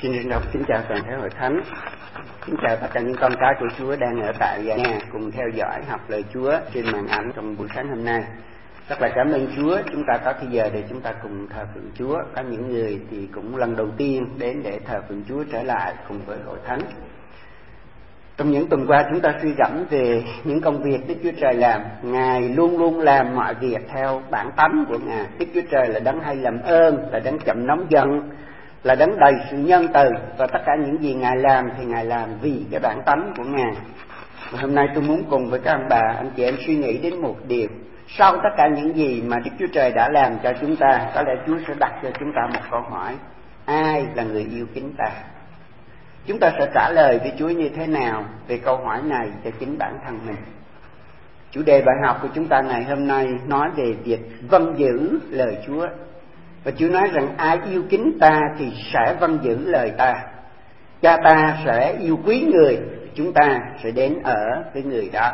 Xin trân trọng kính chào toàn thể hội thánh. Kính chào tất cả những con cái của Chúa đang ở tại nhà cùng theo dõi học lời Chúa trên màn ảnh trong buổi sáng hôm nay. Rất là cảm ơn Chúa, chúng ta có thời giờ để chúng ta cùng thờ phượng Chúa. Có những người thì cũng lần đầu tiên đến để thờ phượng Chúa trở lại cùng với hội thánh. Trong những tuần qua chúng ta suy gẫm về những công việc Đức Chúa Trời làm. Ngài luôn luôn làm mọi việc theo bản tánh của Ngài. Đức Chúa Trời là đấng hay làm ơn, là đấng chậm nóng giận, là đấng đầy sự nhân từ, và tất cả những gì Ngài làm thì Ngài làm vì cái bản tánh của Ngài. Và hôm nay tôi muốn cùng với các ông bà, anh chị em suy nghĩ đến một điều. Sau tất cả những gì mà Đức Chúa Trời đã làm cho chúng ta, có lẽ Chúa sẽ đặt cho chúng ta một câu hỏi: ai là người yêu kính ta? Chúng ta sẽ trả lời với Chúa như thế nào về câu hỏi này cho chính bản thân mình? Chủ đề bài học của chúng ta ngày hôm nay nói về việc vâng giữ lời Chúa. Và Chúa nói rằng ai yêu kính ta thì sẽ vâng giữ lời ta. Cha ta sẽ yêu quý người, chúng ta sẽ đến ở với người đó.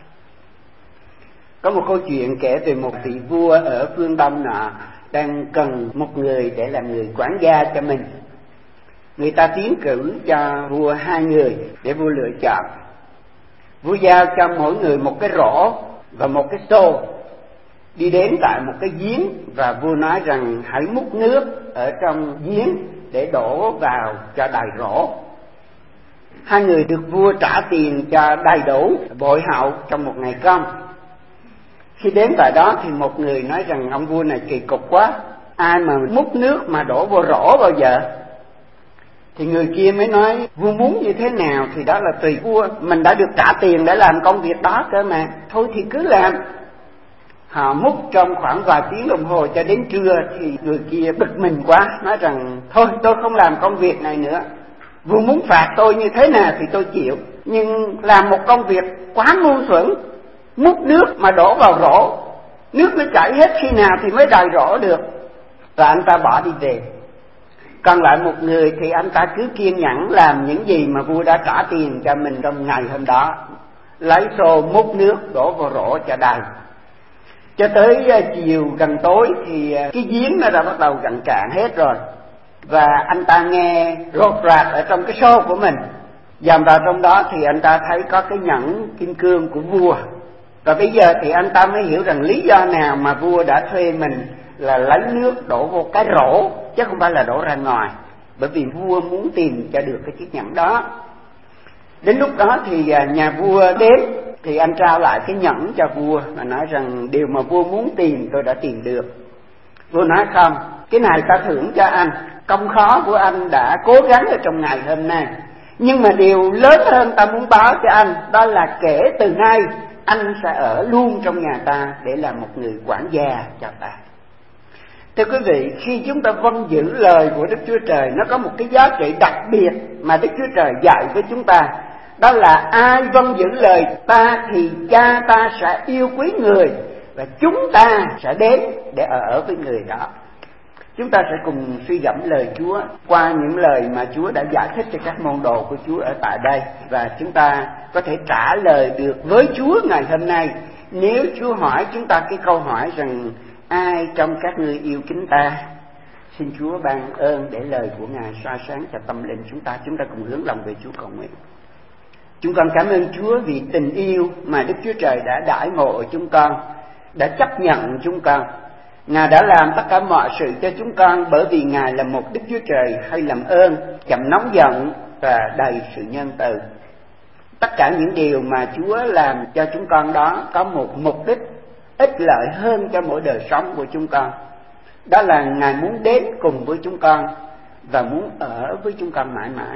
Có một câu chuyện kể về một vị vua ở phương Đông nọ đang cần một người để làm người quản gia cho mình. Người ta tiến cử cho vua 2 người để vua lựa chọn. Vua giao cho mỗi người một cái rổ và một cái xô, đi đến tại một cái giếng, và vua nói rằng hãy múc nước ở trong giếng để đổ vào cho đầy rổ. 2 người được vua trả tiền cho đầy đủ bội hậu trong một ngày công. Khi đến tại đó thì một người nói rằng ông vua này kỳ cục quá, ai mà múc nước mà đổ vô rổ bao giờ? Thì người kia mới nói vua muốn như thế nào thì đó là tùy vua, mình đã được trả tiền để làm công việc đó cơ mà, thôi thì cứ làm. Họ múc trong khoảng vài tiếng đồng hồ cho đến trưa thì người kia bực mình quá, nói rằng thôi tôi không làm công việc này nữa, vua muốn phạt tôi như thế nào thì tôi chịu, nhưng làm một công việc quá ngu xuẩn, múc nước mà đổ vào rổ, nước nó chảy hết khi nào thì mới đầy rổ được. Và anh ta bỏ đi về. Còn lại một người thì anh ta cứ kiên nhẫn làm những gì mà vua đã trả tiền cho mình trong ngày hôm đó, lấy xô múc nước đổ vào rổ cho đầy. Cho tới chiều gần tối thì cái giếng nó đã bắt đầu gần cạn hết rồi, và anh ta nghe rột rạc ở trong cái xô của mình. Dòm vào trong đó thì anh ta thấy có cái nhẫn kim cương của vua. Và bây giờ thì anh ta mới hiểu rằng lý do nào mà vua đã thuê mình là lấy nước đổ vô cái rổ chứ không phải là đổ ra ngoài, bởi vì vua muốn tìm cho được cái chiếc nhẫn đó. Đến lúc đó thì nhà vua đến thì anh trao lại cái nhẫn cho vua và nói rằng điều mà vua muốn tìm tôi đã tìm được. Vua nói không, cái này ta thưởng cho anh, công khó của anh đã cố gắng ở trong ngày hôm nay, nhưng mà điều lớn hơn ta muốn báo cho anh, đó là kể từ nay anh sẽ ở luôn trong nhà ta để làm một người quản gia cho ta. Thưa quý vị, khi chúng ta vâng giữ lời của Đức Chúa Trời, nó có một cái giá trị đặc biệt mà Đức Chúa Trời dạy với chúng ta. Đó là ai vâng giữ lời ta thì cha ta sẽ yêu quý người, và chúng ta sẽ đến để ở với người đó. Chúng ta sẽ cùng suy gẫm lời Chúa qua những lời mà Chúa đã giải thích cho các môn đồ của Chúa ở tại đây, và chúng ta có thể trả lời được với Chúa ngày hôm nay. Nếu Chúa hỏi chúng ta cái câu hỏi rằng ai trong các ngươi yêu kính ta, xin Chúa ban ơn để lời của Ngài soi sáng cho tâm linh chúng ta. Chúng ta cùng hướng lòng về Chúa cầu nguyện. Chúng con cảm ơn Chúa vì tình yêu mà Đức Chúa Trời đã đãi ngộ chúng con, đã chấp nhận chúng con. Ngài đã làm tất cả mọi sự cho chúng con bởi vì Ngài là một Đức Chúa Trời hay làm ơn, chậm nóng giận và đầy sự nhân từ. Tất cả những điều mà Chúa làm cho chúng con đó có một mục đích ích lợi hơn cho mỗi đời sống của chúng con. Đó là Ngài muốn đến cùng với chúng con và muốn ở với chúng con mãi mãi.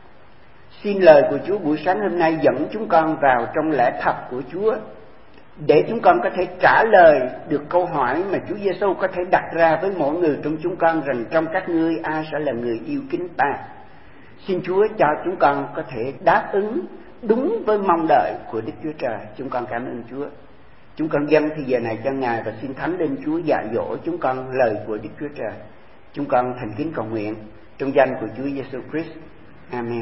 Xin lời của Chúa buổi sáng hôm nay dẫn chúng con vào trong lẽ thật của Chúa, để chúng con có thể trả lời được câu hỏi mà Chúa Giêsu có thể đặt ra với mỗi người trong chúng con, rằng trong các ngươi ai sẽ là người yêu kính ta. Xin Chúa cho chúng con có thể đáp ứng đúng với mong đợi của Đức Chúa Trời. Chúng con cảm ơn Chúa. Chúng con dâng thì giờ này cho Ngài, và xin Thánh Linh Chúa dạy dỗ chúng con lời của Đức Chúa Trời. Chúng con thành kính cầu nguyện trong danh của Chúa Giêsu Christ. Amen.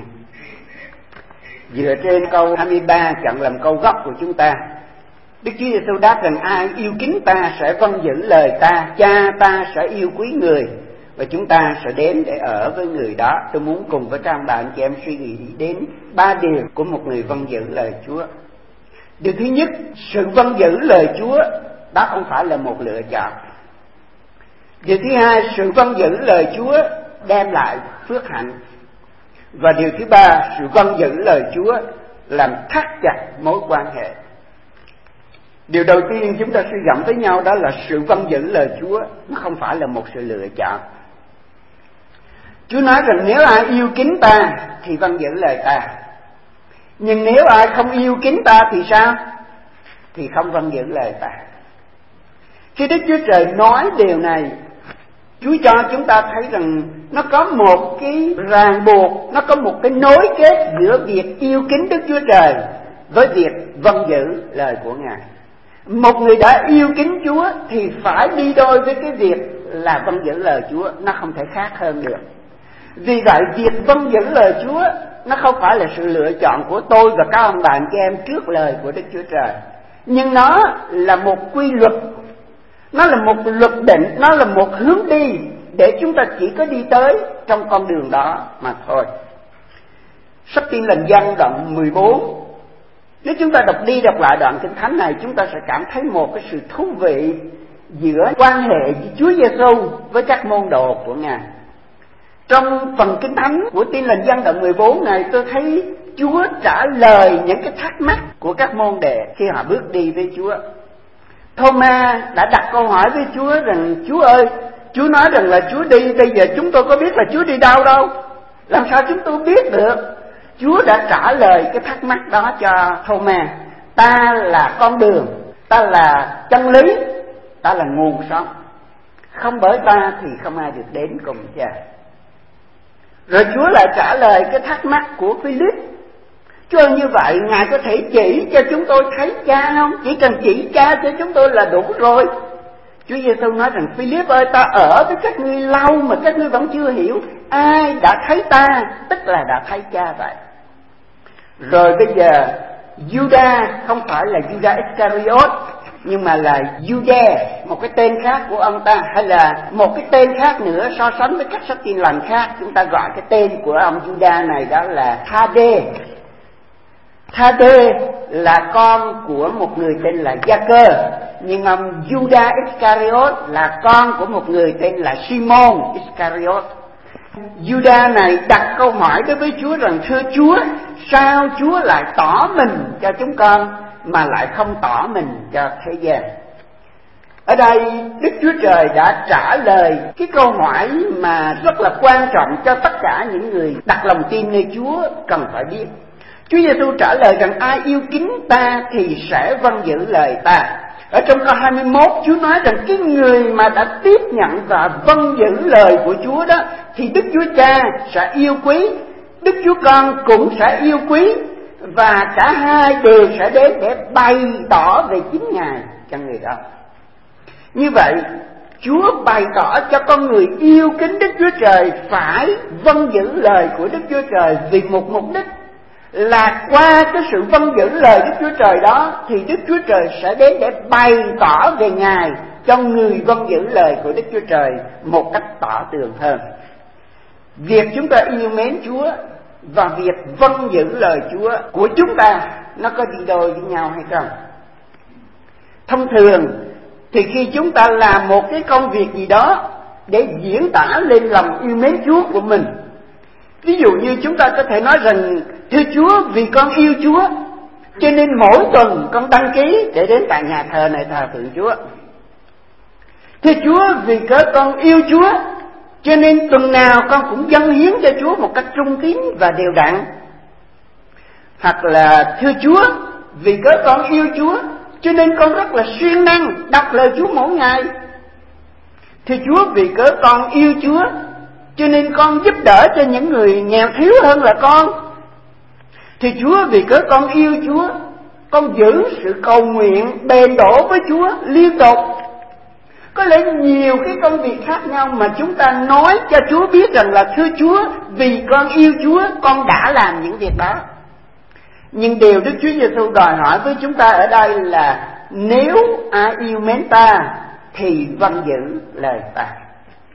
Dựa trên câu 23 chọn làm câu gốc của chúng ta, Đức Chúa Giêsu đáp rằng ai yêu kính ta sẽ vâng giữ lời ta, cha ta sẽ yêu quý người, và chúng ta sẽ đến để ở với người đó. Tôi muốn cùng với các bạn chị em suy nghĩ đến 3 điều của một người vâng giữ lời Chúa. Điều thứ nhất, sự vâng giữ lời Chúa đó không phải là một lựa chọn. Điều thứ hai, sự vâng giữ lời Chúa đem lại phước hạnh. Và điều thứ ba, sự vâng giữ lời Chúa làm thắt chặt mối quan hệ. Điều đầu tiên chúng ta suy gẫm với nhau đó là sự vâng giữ lời Chúa nó không phải là một sự lựa chọn. Chúa nói rằng nếu ai yêu kính ta thì vâng giữ lời ta, nhưng nếu ai không yêu kính ta thì sao? Thì không vâng giữ lời ta. Khi Đức Chúa Trời nói điều này, Chúa cho chúng ta thấy rằng nó có một cái ràng buộc, nó có một cái nối kết giữa việc yêu kính Đức Chúa Trời với việc vâng giữ lời của Ngài. Một người đã yêu kính Chúa thì phải đi đôi với cái việc là vâng giữ lời Chúa, nó không thể khác hơn được. Vì vậy việc vâng giữ lời Chúa nó không phải là sự lựa chọn của tôi và các ông bạn chị em trước lời của Đức Chúa Trời, nhưng nó là một quy luật, nó là một luật định, nó là một hướng đi để chúng ta chỉ có đi tới trong con đường đó mà thôi. Sách Tin Lành Giăng đoạn 14, nếu chúng ta đọc đi đọc lại đoạn Kinh Thánh này, chúng ta sẽ cảm thấy một cái sự thú vị giữa quan hệ với Chúa Giêsu với các môn đồ của Ngài. Trong phần Kinh Thánh của Tin Lành Giăng đoạn 14 này, tôi thấy Chúa trả lời những cái thắc mắc của các môn đệ khi họ bước đi với Chúa. Thô-ma đã đặt câu hỏi với Chúa rằng: Chúa ơi, Chúa nói rằng là Chúa đi, bây giờ chúng tôi có biết là Chúa đi đâu đâu, làm sao chúng tôi biết được? Chúa đã trả lời cái thắc mắc đó cho Thô-ma: ta là con đường, ta là chân lý, ta là nguồn sống, không bởi ta thì không ai được đến cùng Cha. Rồi Chúa lại trả lời cái thắc mắc của Philip: Chúa như vậy Ngài có thể chỉ cho chúng tôi thấy Cha không? Chỉ cần chỉ Cha cho chúng tôi là đủ rồi. Chúa Giêsu nói rằng: Philip ơi, ta ở với các ngươi lâu mà các ngươi vẫn chưa hiểu. Ai đã thấy ta tức là đã thấy Cha vậy. Rồi bây giờ Judas không phải là Judas Iscariot, nhưng mà là Jude, một cái tên khác của ông ta, hay là một cái tên khác nữa so sánh với các sách Tin Lành khác, chúng ta gọi cái tên của ông Judas này đó là Thade. Thade là con của một người tên là Gia-cơ, nhưng ông Judas Iscariot là con của một người tên là Simon Iscariot. Judas này đặt câu hỏi đối với Chúa rằng: thưa Chúa, sao Chúa lại tỏ mình cho chúng con mà lại không tỏ mình cho thế gian? Ở đây Đức Chúa Trời đã trả lời cái câu hỏi mà rất là quan trọng cho tất cả những người đặt lòng tin nơi Chúa cần phải biết. Chúa Giêsu trả lời rằng: ai yêu kính ta thì sẽ vâng giữ lời ta. Ở trong câu 21, Chúa nói rằng cái người mà đã tiếp nhận và vâng giữ lời của Chúa đó thì Đức Chúa Cha sẽ yêu quý, Đức Chúa Con cũng sẽ yêu quý, và cả hai đều sẽ đến để bày tỏ về chính Ngài cho người đó. Như vậy, Chúa bày tỏ cho con người yêu kính Đức Chúa Trời phải vâng giữ lời của Đức Chúa Trời vì một mục đích, là qua cái sự vâng giữ lời Đức Chúa Trời đó thì Đức Chúa Trời sẽ đến để bày tỏ về Ngài cho người vâng giữ lời của Đức Chúa Trời một cách tỏ tường hơn. Việc chúng ta yêu mến Chúa và việc vâng giữ lời Chúa của chúng ta nó có đi đôi với nhau hay không? Thông thường thì khi chúng ta làm một cái công việc gì đó để diễn tả lên lòng yêu mến Chúa của mình, ví dụ như chúng ta có thể nói rằng: thưa Chúa, vì con yêu Chúa cho nên mỗi tuần con đăng ký để đến tại nhà thờ này thờ phượng Chúa. Thưa Chúa, vì cớ con yêu Chúa cho nên tuần nào con cũng dâng hiến cho Chúa một cách trung tín và đều đặn. Hoặc là: thưa Chúa, vì cớ con yêu Chúa cho nên con rất là siêng năng đọc lời Chúa mỗi ngày. Thưa Chúa, vì cớ con yêu Chúa cho nên con giúp đỡ cho những người nghèo thiếu hơn là con. Thưa Chúa, vì cớ con yêu Chúa, con giữ sự cầu nguyện bền đổ với Chúa liên tục. Có lẽ nhiều cái công việc khác nhau mà chúng ta nói cho Chúa biết rằng là: thưa Chúa, vì con yêu Chúa, con đã làm những việc đó. Nhưng điều Đức Chúa Giêsu đòi hỏi với chúng ta ở đây là: nếu ai yêu mến ta thì vâng giữ lời ta.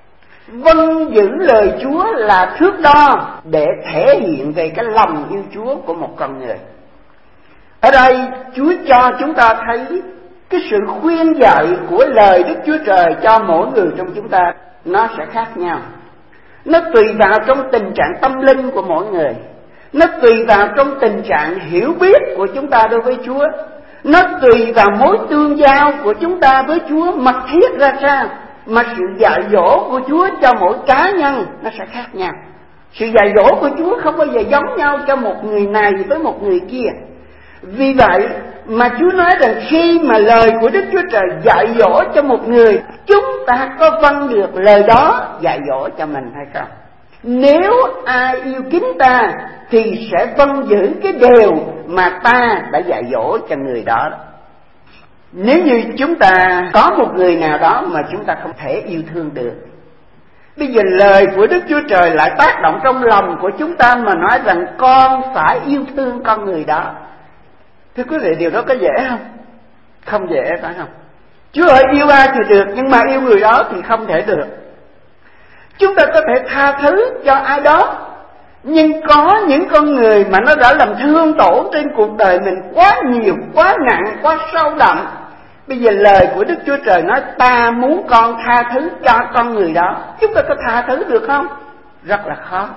Vâng giữ lời Chúa là thước đo để thể hiện về cái lòng yêu Chúa của một con người. Ở đây Chúa cho chúng ta thấy cái sự khuyên dạy của lời Đức Chúa Trời cho mỗi người trong chúng ta nó sẽ khác nhau. Nó tùy vào trong tình trạng tâm linh của mỗi người, nó tùy vào trong tình trạng hiểu biết của chúng ta đối với Chúa, nó tùy vào mối tương giao của chúng ta với Chúa mật thiết ra sao, mà sự dạy dỗ của Chúa cho mỗi cá nhân nó sẽ khác nhau. Sự dạy dỗ của Chúa không bao giờ giống nhau cho một người này với một người kia. Vì vậy mà Chúa nói rằng khi mà lời của Đức Chúa Trời dạy dỗ cho một người, chúng ta có vâng được lời đó dạy dỗ cho mình hay không? Nếu ai yêu kính ta thì sẽ vâng giữ cái điều mà ta đã dạy dỗ cho người đó. Nếu như chúng ta có một người nào đó mà chúng ta không thể yêu thương được, bây giờ lời của Đức Chúa Trời lại tác động trong lòng của chúng ta mà nói rằng con phải yêu thương con người đó. Thưa quý vị, điều đó có dễ không? Không dễ, phải không? Chúa ơi, yêu ai thì được, nhưng mà yêu người đó thì không thể được. Chúng ta có thể tha thứ cho ai đó, nhưng có những con người mà nó đã làm thương tổn trên cuộc đời mình quá nhiều, quá nặng, quá sâu đậm. Bây giờ lời của Đức Chúa Trời nói ta muốn con tha thứ cho con người đó. Chúng ta có tha thứ được không? Rất là khó.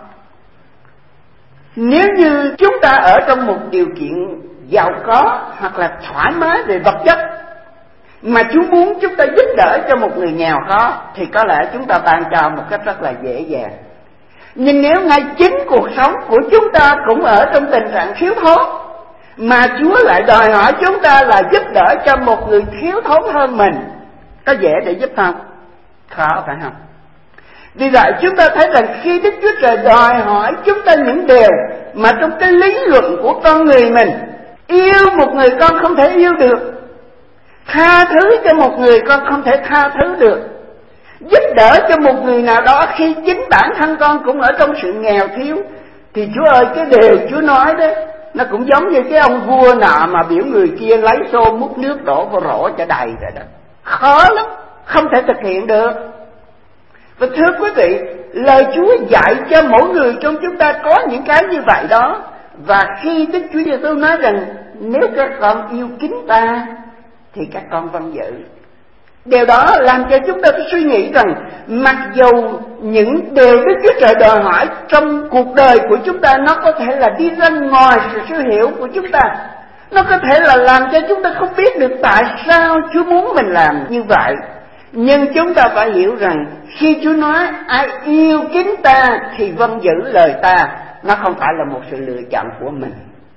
Nếu như chúng ta ở trong một điều kiện giàu có hoặc là thoải mái về vật chất, mà Chúa muốn chúng ta giúp đỡ cho một người nghèo khó, thì có lẽ chúng ta ban cho một cách rất là dễ dàng. Nhưng nếu ngay chính cuộc sống của chúng ta cũng ở trong tình trạng thiếu thốn, mà Chúa lại đòi hỏi chúng ta là giúp đỡ cho một người thiếu thốn hơn mình, có dễ để giúp không? Khó, phải không? Vì vậy chúng ta thấy rằng khi Đức Chúa Trời đòi hỏi chúng ta những điều mà trong cái lý luận của con người mình, yêu một người con không thể yêu được, tha thứ cho một người con không thể tha thứ được, giúp đỡ cho một người nào đó khi chính bản thân con cũng ở trong sự nghèo thiếu, thì Chúa ơi, cái điều Chúa nói đó nó cũng giống như cái ông vua nọ mà biểu người kia lấy xô múc nước đổ vào rổ cho đầy rồi đó. Khó lắm, không thể thực hiện được. Và thưa quý vị, lời Chúa dạy cho mỗi người trong chúng ta có những cái như vậy đó. Và khi Đức Chúa Giêsu nói rằng nếu các con yêu kính ta thì các con vâng giữ, điều đó làm cho chúng ta suy nghĩ rằng mặc dù những điều Đức Chúa Trời đòi hỏi trong cuộc đời của chúng ta nó có thể là đi ra ngoài sự hiểu của chúng ta, nó có thể là làm cho chúng ta không biết được tại sao Chúa muốn mình làm như vậy. Nhưng chúng ta phải hiểu rằng khi Chúa nói ai yêu kính ta thì vâng giữ lời ta, nó không phải là một sự lựa chọn của mình,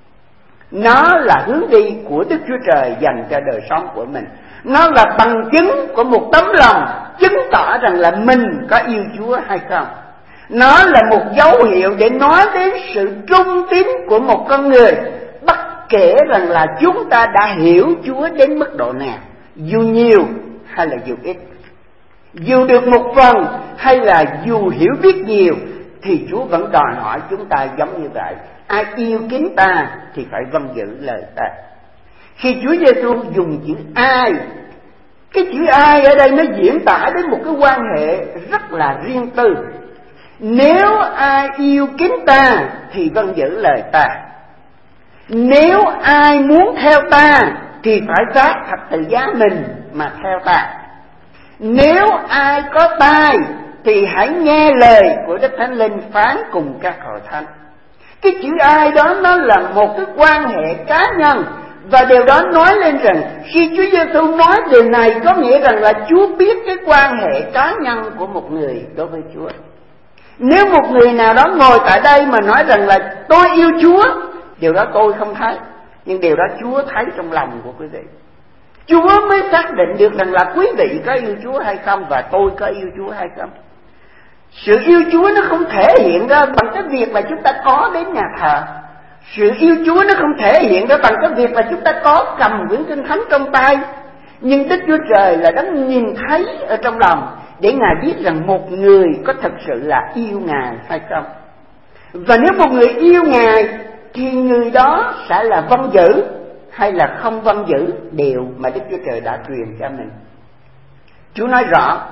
nó là hướng đi của Đức Chúa Trời dành cho đời sống của mình. Nó là bằng chứng của một tấm lòng chứng tỏ rằng là mình có yêu Chúa hay không. Nó là một dấu hiệu để nói đến sự trung tín của một con người, bất kể rằng là chúng ta đã hiểu Chúa đến mức độ nào, dù nhiều hay là dù ít, dù được một phần hay là dù hiểu biết nhiều, thì Chúa vẫn đòi hỏi chúng ta giống như vậy. Ai yêu kính ta thì phải vâng giữ lời ta. Khi Chúa Giêsu dùng chữ ai, cái chữ ai ở đây nó diễn tả đến một cái quan hệ rất là riêng tư. Nếu ai yêu kính ta thì vâng giữ lời ta. Nếu ai muốn theo ta thì phải vác thập tự giá mình mà theo ta. Nếu ai có tai thì hãy nghe lời của Đức Thánh Linh phán cùng các hội thánh. Cái chữ ai đó nó là một cái quan hệ cá nhân. Và điều đó nói lên rằng khi Chúa Giêsu nói điều này có nghĩa rằng là Chúa biết cái quan hệ cá nhân của một người đối với Chúa. Nếu một người nào đó ngồi tại đây mà nói rằng là tôi yêu Chúa, điều đó tôi không thấy, nhưng điều đó Chúa thấy trong lòng của quý vị. Chúa mới xác định được rằng là quý vị có yêu Chúa hay không và tôi có yêu Chúa hay không. Sự yêu Chúa nó không thể hiện ra bằng cái việc mà chúng ta có đến nhà thờ. Sự yêu Chúa nó không thể hiện ra bằng cái việc mà chúng ta có cầm quyển Kinh Thánh trong tay. Nhưng Đức Chúa Trời là đấng nhìn thấy ở trong lòng, để Ngài biết rằng một người có thật sự là yêu Ngài hay không. Và nếu một người yêu Ngài thì người đó sẽ là vâng giữ hay là không vâng giữ điều mà Đức Chúa Trời đã truyền cho mình. Chúa nói rõ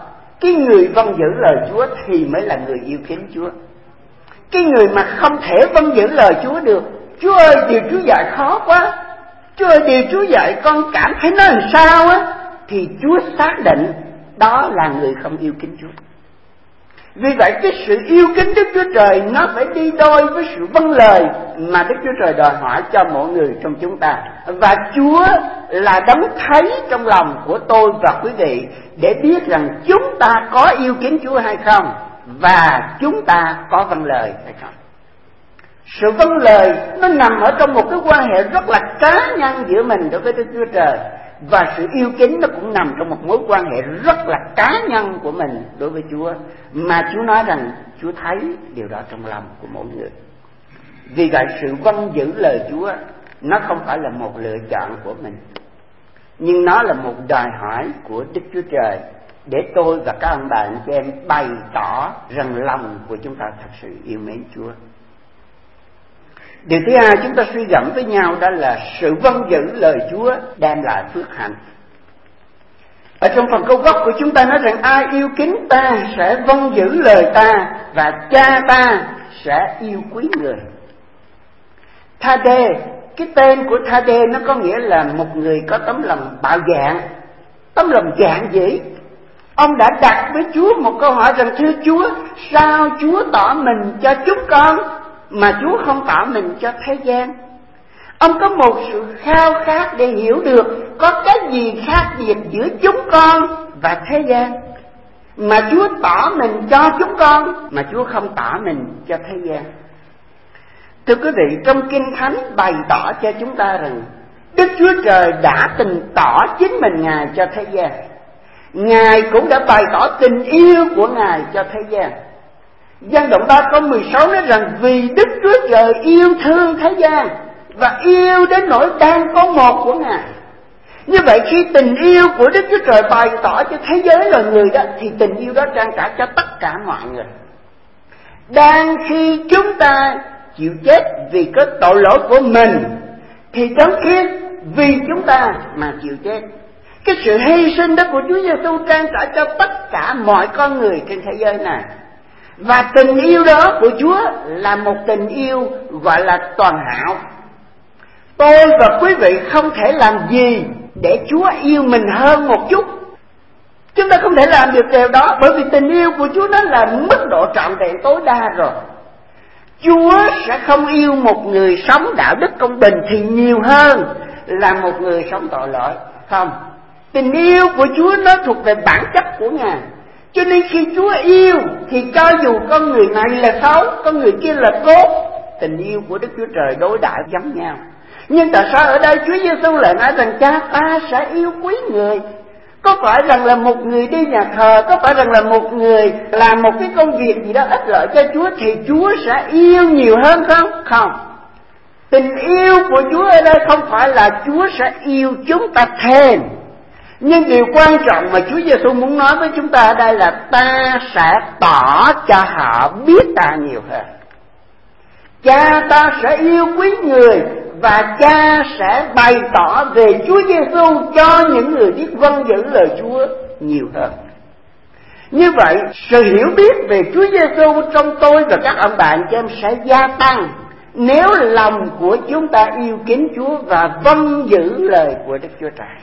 Cái người vâng giữ lời Chúa thì mới là người yêu kính Chúa. Cái người mà không thể vâng giữ lời Chúa được, Chúa ơi điều Chúa dạy khó quá, Chúa ơi điều Chúa dạy con cảm thấy nó làm sao á, thì Chúa xác định đó là người không yêu kính Chúa. Vì vậy cái sự yêu kính Đức Chúa Trời nó phải đi đôi với sự vâng lời mà Đức Chúa Trời đòi hỏi cho mỗi người trong chúng ta. Và Chúa là đấng thấy trong lòng của tôi và quý vị để biết rằng chúng ta có yêu kính Chúa hay không, và chúng ta có vâng lời hay không. Sự vâng lời nó nằm ở trong một cái quan hệ rất là cá nhân giữa mình đối với Đức Chúa Trời, và sự yêu kính nó cũng nằm trong một mối quan hệ rất là cá nhân của mình đối với Chúa, mà Chúa nói rằng Chúa thấy điều đó trong lòng của mỗi người. Vì vậy sự vâng giữ lời Chúa nó không phải là một lựa chọn của mình, nhưng nó là một đòi hỏi của Đức Chúa Trời để tôi và các ông bà anh chị em bày tỏ rằng lòng của chúng ta thật sự yêu mến Chúa. Điều thứ hai chúng ta suy gẫm với nhau đó là sự vâng giữ lời Chúa đem lại phước hạnh. Ở trong phần câu gốc của chúng ta nói rằng ai yêu kính ta sẽ vâng giữ lời ta, và cha ta sẽ yêu quý người. Tha-đê, cái tên của Tha-đê nó có nghĩa là một người có tấm lòng bạo dạn, tấm lòng dạn dĩ. Ông đã đặt với Chúa một câu hỏi rằng thưa Chúa, sao Chúa tỏ mình cho chúng con mà Chúa không tỏ mình cho thế gian? Ông có một sự khao khát để hiểu được có cái gì khác biệt giữa chúng con và thế gian, mà Chúa tỏ mình cho chúng con mà Chúa không tỏ mình cho thế gian. Thưa quý vị, trong Kinh Thánh bày tỏ cho chúng ta rằng Đức Chúa Trời đã từng tỏ chính mình Ngài cho thế gian. Ngài cũng đã bày tỏ tình yêu của Ngài cho thế gian. Giăng đoạn 3 câu 16 nói rằng vì Đức Chúa Trời yêu thương thế gian và yêu đến nỗi đang có một của Ngài. Như vậy khi tình yêu của Đức Chúa Trời bày tỏ cho thế giới loài người đó, thì tình yêu đó trang trải cho tất cả mọi người. Đang khi chúng ta chịu chết vì cái tội lỗi của mình, thì Đấng Christ vì chúng ta mà chịu chết. Cái sự hy sinh đó của Chúa Giêsu trang trải cho tất cả mọi con người trên thế giới này. Và tình yêu đó của Chúa là một tình yêu gọi là toàn hảo. Tôi và quý vị không thể làm gì để Chúa yêu mình hơn một chút. Chúng ta không thể làm được điều đó, bởi vì tình yêu của Chúa nó là mức độ trọn vẹn tối đa rồi. Chúa sẽ không yêu một người sống đạo đức công bình thì nhiều hơn là một người sống tội lỗi. Không, tình yêu của Chúa nó thuộc về bản chất của Ngài. Cho nên khi Chúa yêu thì cho dù con người này là xấu, con người kia là tốt, tình yêu của Đức Chúa Trời đối đãi giống nhau. Nhưng tại sao ở đây Chúa Giêsu lại nói rằng cha ta sẽ yêu quý người? Có phải rằng là một người đi nhà thờ, có phải rằng là một người làm một cái công việc gì đó ích lợi cho Chúa thì Chúa sẽ yêu nhiều hơn không? Không. Tình yêu của Chúa ở đây không phải là Chúa sẽ yêu chúng ta thêm. Nhưng điều quan trọng mà Chúa Giêsu muốn nói với chúng ta ở đây là ta sẽ tỏ cho họ biết ta nhiều hơn. Cha ta sẽ yêu quý người, và cha sẽ bày tỏ về Chúa Giêsu cho những người biết vâng giữ lời Chúa nhiều hơn. Như vậy, sự hiểu biết về Chúa Giêsu trong tôi và các ông bạn chị em sẽ gia tăng nếu lòng của chúng ta yêu kính Chúa và vâng giữ lời của Đức Chúa Trời.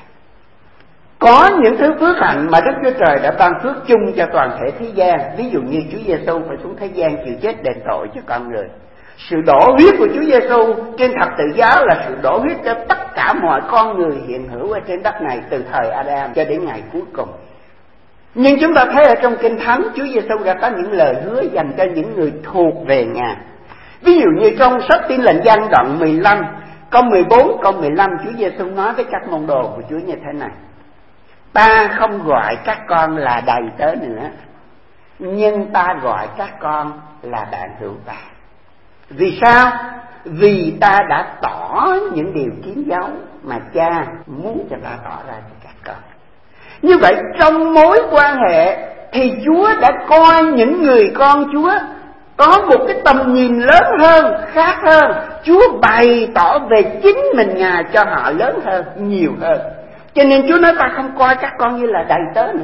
Có những thứ phước hạnh mà Đức Chúa Trời đã ban phước chung cho toàn thể thế gian. Ví dụ như Chúa Giêsu phải xuống thế gian chịu chết đền tội cho con người. Sự đổ huyết của Chúa Giêsu trên thập tự giá là sự đổ huyết cho tất cả mọi con người hiện hữu ở trên đất này từ thời Adam cho đến ngày cuối cùng. Nhưng chúng ta thấy ở trong Kinh Thánh, Chúa Giêsu đã có những lời hứa dành cho những người thuộc về Ngài. Ví dụ như trong sách Tin lành Giăng đoạn 15, câu 14, câu 15, Chúa Giêsu nói với các môn đồ của Chúa như thế này: ta không gọi các con là đầy tớ nữa, nhưng ta gọi các con là bạn hữu ta. Vì sao? Vì ta đã tỏ những điều kiến dấu mà cha muốn cho ta tỏ ra cho các con. Như vậy trong mối quan hệ thì Chúa đã coi những người con Chúa có một cái tầm nhìn lớn hơn, khác hơn. Chúa bày tỏ về chính mình Ngài cho họ lớn hơn, nhiều hơn. Cho nên Chúa nói ta không coi các con như là đầy tớ nữa,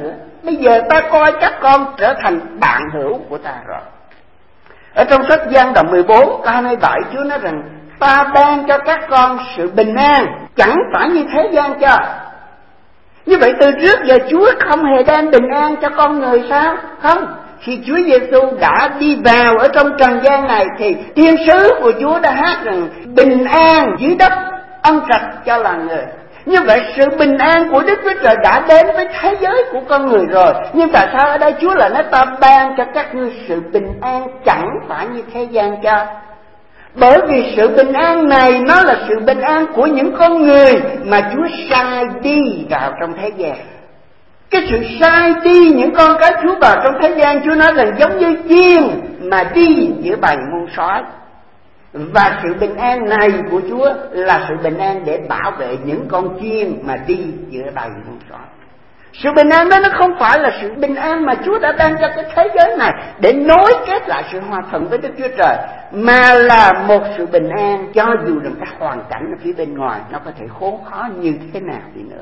Bây giờ ta coi các con trở thành bạn hữu của ta rồi. Ở trong sách Giăng đoạn 14 câu 27, Chúa nói rằng ta ban cho các con sự bình an, chẳng phải như thế gian cho. Như vậy từ trước giờ Chúa không hề ban bình an cho con người sao? Không. Khi Chúa Giêsu đã đi vào ở trong trần gian này thì thiên sứ của Chúa đã hát rằng bình an dưới đất ân trạch cho loài người. Như vậy sự bình an của Đức Chúa Trời đã đến với thế giới của con người rồi. Nhưng tại sao ở đây Chúa lại nói ta ban cho các ngươi sự bình an chẳng phải như thế gian cho? Bởi vì sự bình an này nó là sự bình an của những con người mà Chúa sai đi vào trong thế gian. Cái sự sai đi những con cái Chúa vào trong thế gian, Chúa nói rằng giống như chiên mà đi giữa bầy muôn sói. Và sự bình an này của Chúa là sự bình an để bảo vệ những con chiên mà đi giữa bầy muôn sói. Sự bình an đó nó không phải là sự bình an mà Chúa đã ban cho cái thế giới này để nối kết lại sự hòa thuận với Đức Chúa Trời, mà là một sự bình an cho dù rằng các hoàn cảnh ở phía bên ngoài nó có thể khốn khó như thế nào đi nữa.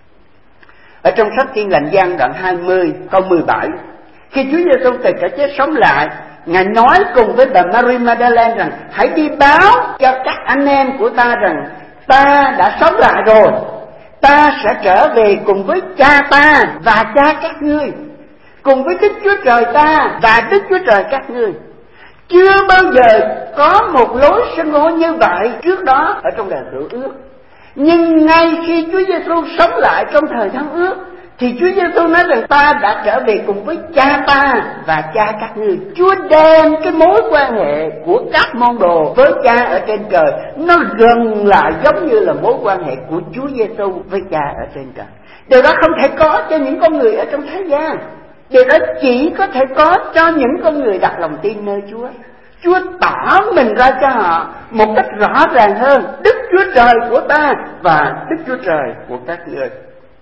Ở trong sách Tin Lành Giăng đoạn 20 câu 17, khi Chúa Giêsu từ cõi chết sống lại, Ngài nói cùng với bà Mary Magdalene rằng hãy đi báo cho các anh em của ta rằng ta đã sống lại rồi, ta sẽ trở về cùng với cha ta và cha các ngươi, cùng với Đức Chúa Trời ta và Đức Chúa Trời các ngươi. Chưa bao giờ có một lối xưng hô như vậy trước đó ở trong đời Cựu Ước. Nhưng ngay khi Chúa Giêsu sống lại trong thời Thân Ước thì Chúa Giêsu nói rằng ta đã trở về cùng với cha ta và cha các ngươi. Chúa đem cái mối quan hệ của các môn đồ với cha ở trên trời nó gần lại giống như là mối quan hệ của Chúa Giêsu với cha ở trên trời. Điều đó không thể có cho những con người ở trong thế gian. Điều đó chỉ có thể có cho những con người đặt lòng tin nơi Chúa. Chúa tỏ mình ra cho họ một cách rõ ràng hơn, Đức Chúa Trời của ta và Đức Chúa Trời của các ngươi.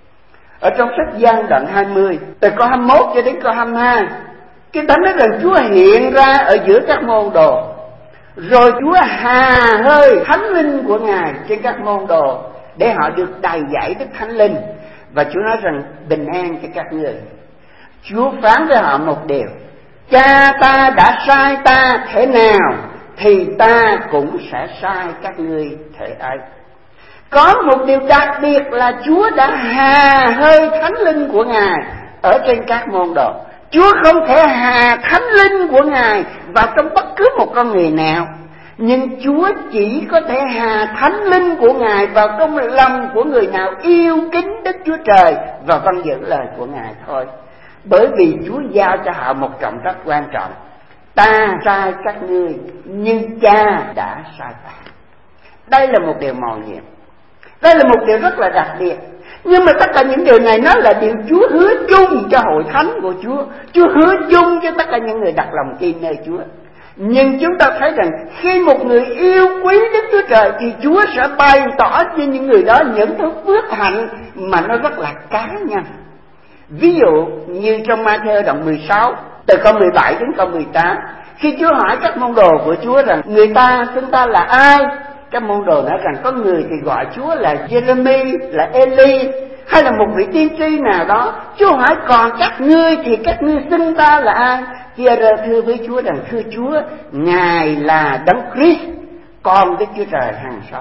Ở trong sách Giăng đoạn 20 từ câu 21 cho đến câu 22, Kinh Thánh nói rằng Chúa hiện ra ở giữa các môn đồ, rồi Chúa hà hơi Thánh Linh của Ngài trên các môn đồ để họ được đầy dẫy Đức Thánh Linh. Và Chúa nói rằng bình an cho các ngươi. Chúa phán với họ một điều: cha ta đã sai ta thể nào thì ta cũng sẽ sai các ngươi thể ấy. Có một điều đặc biệt là Chúa đã hà hơi Thánh Linh của Ngài ở trên các môn đồ. Chúa không thể hà Thánh Linh của Ngài vào trong bất cứ một con người nào, nhưng Chúa chỉ có thể hà Thánh Linh của Ngài vào trong lòng của người nào yêu kính Đức Chúa Trời và vâng giữ lời của Ngài thôi. Bởi vì Chúa giao cho họ một trọng trách quan trọng: ta sai các ngươi nhưng cha đã sai ta. Đây là một điều mầu nhiệm, đây là một điều rất là đặc biệt. Nhưng mà tất cả những điều này nó là điều Chúa hứa chung cho hội thánh của Chúa. Chúa hứa chung cho tất cả những người đặt lòng tin nơi Chúa. Nhưng chúng ta thấy rằng khi một người yêu quý Đức Chúa Trời thì Chúa sẽ bày tỏ cho những người đó những thứ phước hạnh mà nó rất là cá nhân. Ví dụ như trong Ma-thi-ơ đoạn 16 từ câu 17 đến câu 18, khi Chúa hỏi các môn đồ của Chúa rằng người ta xưng ta là ai, các môn đồ nói rằng có người thì gọi Chúa là Giê-rê-mi, là Ê-li, hay là một vị tiên tri nào đó. Chúa hỏi còn các ngươi thì các ngươi xưng ta là ai? Phi-e-rơ thưa với Chúa rằng thưa Chúa, Ngài là Đấng Christ, con Đức Chúa Trời hằng sống.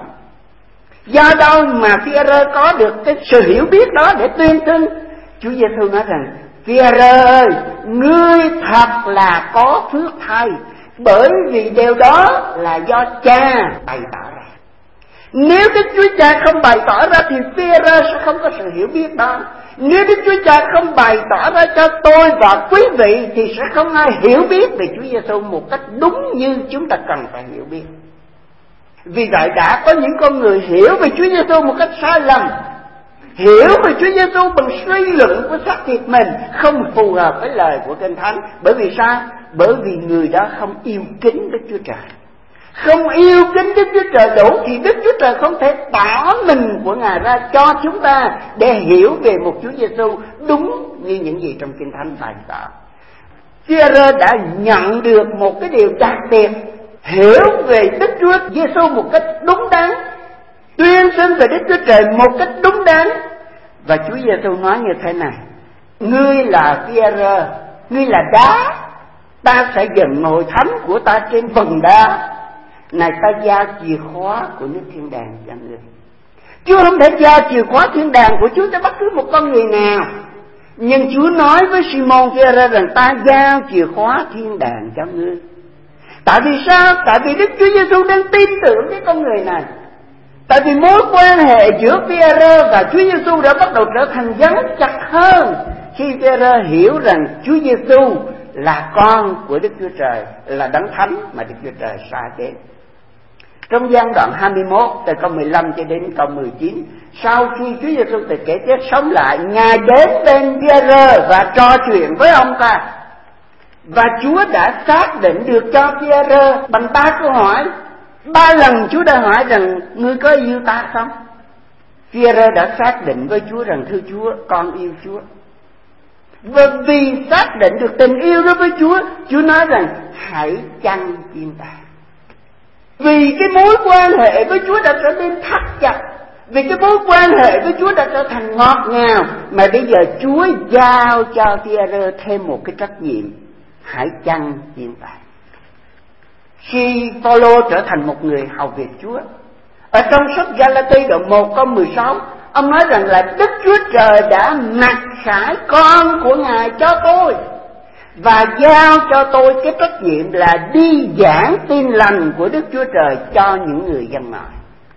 Do đâu mà Phi-e-rơ có được cái sự hiểu biết đó để tuyên xưng? Chúa Giêsu nói rằng Phi-e-rơ ơi, ngươi thật là có phước thay, bởi vì điều đó là do cha bày tỏ ra. Nếu Đức Chúa Cha không bày tỏ ra thì Phi-e-rơ sẽ không có sự hiểu biết đó. Nếu Đức Chúa Cha không bày tỏ ra cho tôi và quý vị thì sẽ không ai hiểu biết về Chúa Giêsu một cách đúng như chúng ta cần phải hiểu biết. Vì vậy đã có những con người hiểu về Chúa Giêsu một cách sai lầm, hiểu về Chúa Giêsu bằng suy luận của xác thịt mình, không phù hợp với lời của Kinh Thánh. Bởi vì sao? Bởi vì người đó không yêu kính Đức Chúa Trời. Không yêu kính Đức Chúa Trời đủ thì Đức Chúa Trời không thể tỏ mình của Ngài ra cho chúng ta để hiểu về một Chúa Giêsu đúng như những gì trong Kinh Thánh bày tỏ. Phi-e-rơ đã nhận được một cái điều đặc biệt, hiểu về Đức Chúa Giêsu một cách đúng đắn, tuyên xưng về Đức Chúa Trời một cách đúng đắn. Và Chúa Giêsu nói như thế này: ngươi là Phi-e-rơ, ngươi là đá, ta sẽ dựng ngôi thánh của ta trên phần đá. Này, ta giao chìa khóa của nước thiên đàng cho ngươi. Chúa không thể giao chìa khóa thiên đàng của Chúa cho bất cứ một con người nào. Nhưng Chúa nói với Simon Phi-e-rơ rằng ta giao chìa khóa thiên đàng cho ngươi. Tại vì sao? Tại vì Đức Chúa Giêsu đang tin tưởng cái con người này. Tại vì mối quan hệ giữa Phi-e-rơ và Chúa Giêsu đã bắt đầu trở thành gắn chặt hơn khi Phi-e-rơ hiểu rằng Chúa Giêsu là con của Đức Chúa Trời, là Đấng Thánh mà Đức Chúa Trời sai đến. Trong gian đoạn 21 từ câu 15 cho đến câu 19, sau khi Chúa Giêsu từ kẻ chết sống lại, Ngài đến bên Phi-e-rơ và trò chuyện với ông ta. Và Chúa đã xác định được cho Phi-e-rơ bằng 3 câu hỏi. 3 lần Chúa đã hỏi rằng ngươi có yêu ta không? Phi-e-rơ đã xác định với Chúa rằng thưa Chúa, con yêu Chúa. Và vì xác định được tình yêu đối với Chúa, Chúa nói rằng hãy chăn chiên ta. Vì cái mối quan hệ với Chúa đã trở nên thắt chặt, vì cái mối quan hệ với Chúa đã trở thành ngọt ngào, mà bây giờ Chúa giao cho Phi-e-rơ thêm một cái trách nhiệm: hãy chăn chiên ta. Khi Phaolô trở thành một người hầu việc Chúa, ở trong sách Ga-la-ti đoạn 1 câu 16, ông nói rằng là Đức Chúa Trời đã mặc khải con của Ngài cho tôi và giao cho tôi cái trách nhiệm là đi giảng tin lành của Đức Chúa Trời cho những người dân ngoại.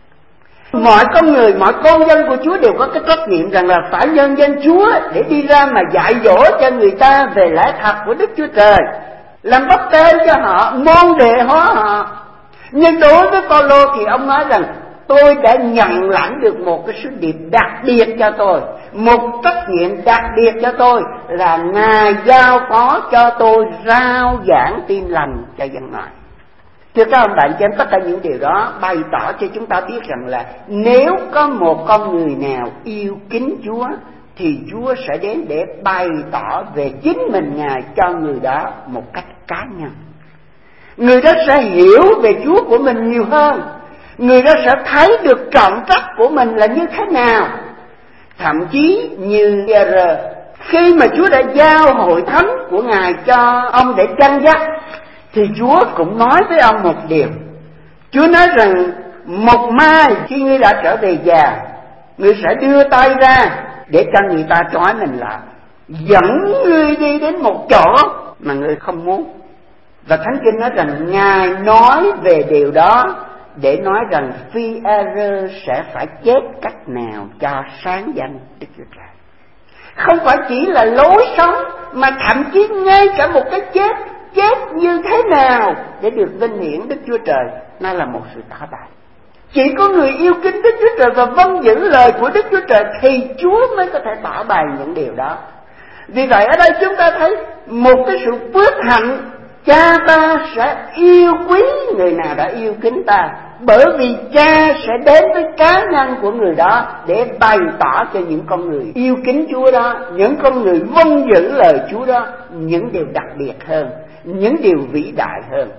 Mọi con người, mọi con dân của Chúa đều có cái trách nhiệm rằng là phải nhân danh Chúa để đi ra mà dạy dỗ cho người ta về lẽ thật của Đức Chúa Trời, làm báp têm cho họ, môn đệ hóa họ. Nhưng đối với Phaolô thì ông nói rằng tôi đã nhận lãnh được một cái sứ điệp đặc biệt cho tôi, một trách nhiệm đặc biệt cho tôi là Ngài giao phó cho tôi rao giảng tin lành cho dân ngoại. Thưa các ông bạn chị em, tất cả những điều đó bày tỏ cho chúng ta biết rằng là nếu có một con người nào yêu kính Chúa thì Chúa sẽ đến để bày tỏ về chính mình Ngài cho người đó một cách cá nhân. Người đó sẽ hiểu về Chúa của mình nhiều hơn. Người đó sẽ thấy được trọng trách của mình là như thế nào. Thậm chí như Phi-e-rơ, khi mà Chúa đã giao hội thánh của Ngài cho ông để chăn dắt, thì Chúa cũng nói với ông một điều. Chúa nói rằng một mai khi ngươi đã trở về già, ngươi sẽ đưa tay ra để cho người ta trói mình lại, dẫn ngươi đi đến một chỗ mà ngươi không muốn. Và Thánh Kinh nói rằng Ngài nói về điều đó để nói rằng Phi-e-rơ sẽ phải chết cách nào cho sáng danh Đức Chúa Trời. Không phải chỉ là lối sống, mà thậm chí ngay cả một cái chết như thế nào để được vinh hiển Đức Chúa Trời, nó là một sự tỏ bày. Chỉ có người yêu kính Đức Chúa Trời và vâng giữ lời của Đức Chúa Trời thì Chúa mới có thể tỏ bày những điều đó. Vì vậy ở đây chúng ta thấy một cái sự phước hạnh, cha ta sẽ yêu quý người nào đã yêu kính ta, bởi vì cha sẽ đến với cá nhân của người đó để bày tỏ cho những con người yêu kính Chúa đó, những con người vâng giữ lời Chúa đó, những điều đặc biệt hơn, những điều vĩ đại hơn.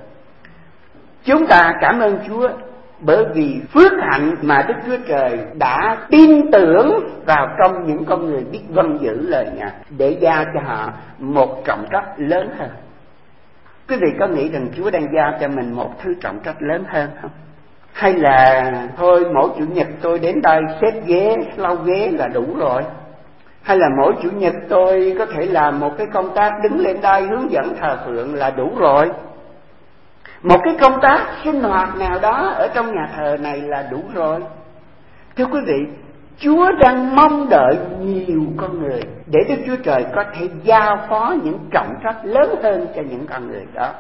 Chúng ta cảm ơn Chúa bởi vì phước hạnh mà Đức Chúa Trời đã tin tưởng vào trong những con người biết vâng giữ lời Ngài để giao cho họ một trọng trách lớn hơn. Quý vị có nghĩ rằng Chúa đang giao cho mình một thứ trọng trách lớn hơn không? Hay là thôi mỗi Chủ nhật tôi đến đây xếp ghế, lau ghế là đủ rồi? Hay là mỗi Chủ nhật tôi có thể làm một cái công tác đứng lên đây hướng dẫn thờ phượng là đủ rồi? Một cái công tác sinh hoạt nào đó ở trong nhà thờ này là đủ rồi? Thưa quý vị, Chúa đang mong đợi nhiều con người để Đức Chúa Trời có thể giao phó những trọng trách lớn hơn cho những con người đó.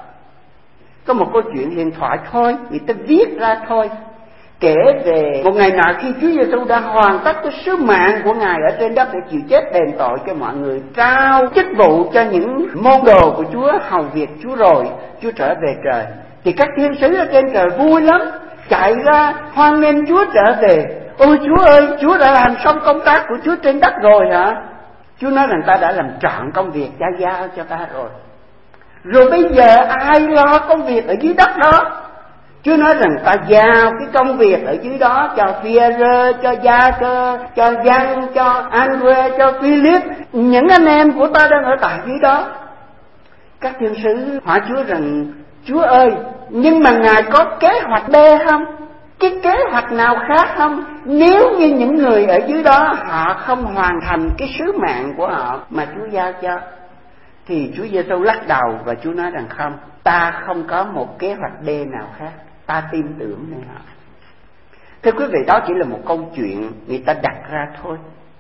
Có một câu chuyện huyền thoại thôi, người ta viết ra thôi, kể về một ngày nọ khi Chúa Giêsu đã hoàn tất cái sứ mạng của Ngài ở trên đất để chịu chết đền tội cho mọi người, trao chức vụ cho những môn đồ của Chúa hầu việc Chúa rồi Chúa trở về trời. Thì các thiên sứ ở trên trời vui lắm, chạy ra hoan nghênh Chúa trở về. Ôi Chúa ơi, Chúa đã làm xong công tác của Chúa trên đất rồi hả? Chúa nói rằng ta đã làm trọn công việc Cha giao cho ta rồi. Rồi bây giờ ai lo công việc ở dưới đất đó? Chúa nói rằng ta giao cái công việc ở dưới đó cho Phi-e-rơ, cho Gia-cơ, cho Giăng, cho An-que, cho Phi-líp, những anh em của ta đang ở tại dưới đó. Các thiên sứ hỏi Chúa rằng: Chúa ơi, nhưng mà Ngài có kế hoạch B không? Cái kế hoạch nào khác không? Nếu như những người ở dưới đó họ không hoàn thành cái sứ mạng của họ mà Chúa giao cho, thì Chúa Giê-xu lắc đầu và Chúa nói rằng không, ta không có một kế hoạch B nào khác, ta tin tưởng nơi họ. Thưa quý vị, đó chỉ là một câu chuyện người ta đặt ra thôi.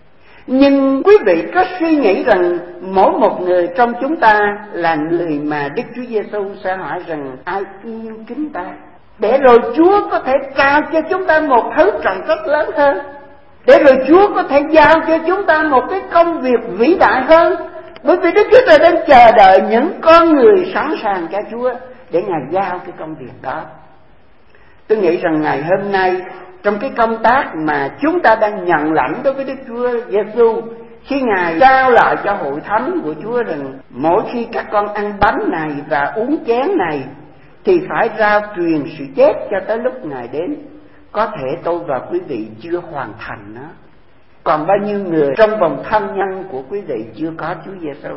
Nhưng quý vị có suy nghĩ rằng mỗi một người trong chúng ta là người mà Đức Chúa Giê-xu sẽ hỏi rằng ai yêu kính ta, để rồi Chúa có thể trao cho chúng ta một thứ trọng trách lớn hơn, để rồi Chúa có thể giao cho chúng ta một cái công việc vĩ đại hơn. Bởi vì Đức Chúa Trời đang chờ đợi những con người sẵn sàng cho Chúa để Ngài giao cái công việc đó. Tôi nghĩ rằng ngày hôm nay, trong cái công tác mà chúng ta đang nhận lãnh đối với Đức Chúa Giê-xu, khi Ngài trao lại cho hội thánh của Chúa rằng mỗi khi các con ăn bánh này và uống chén này thì phải rao truyền sự chết cho tới lúc Ngài đến. Có thể tôi và quý vị chưa hoàn thành nó. Còn bao nhiêu người trong vòng thân nhân của quý vị chưa có Chúa Giê-xu?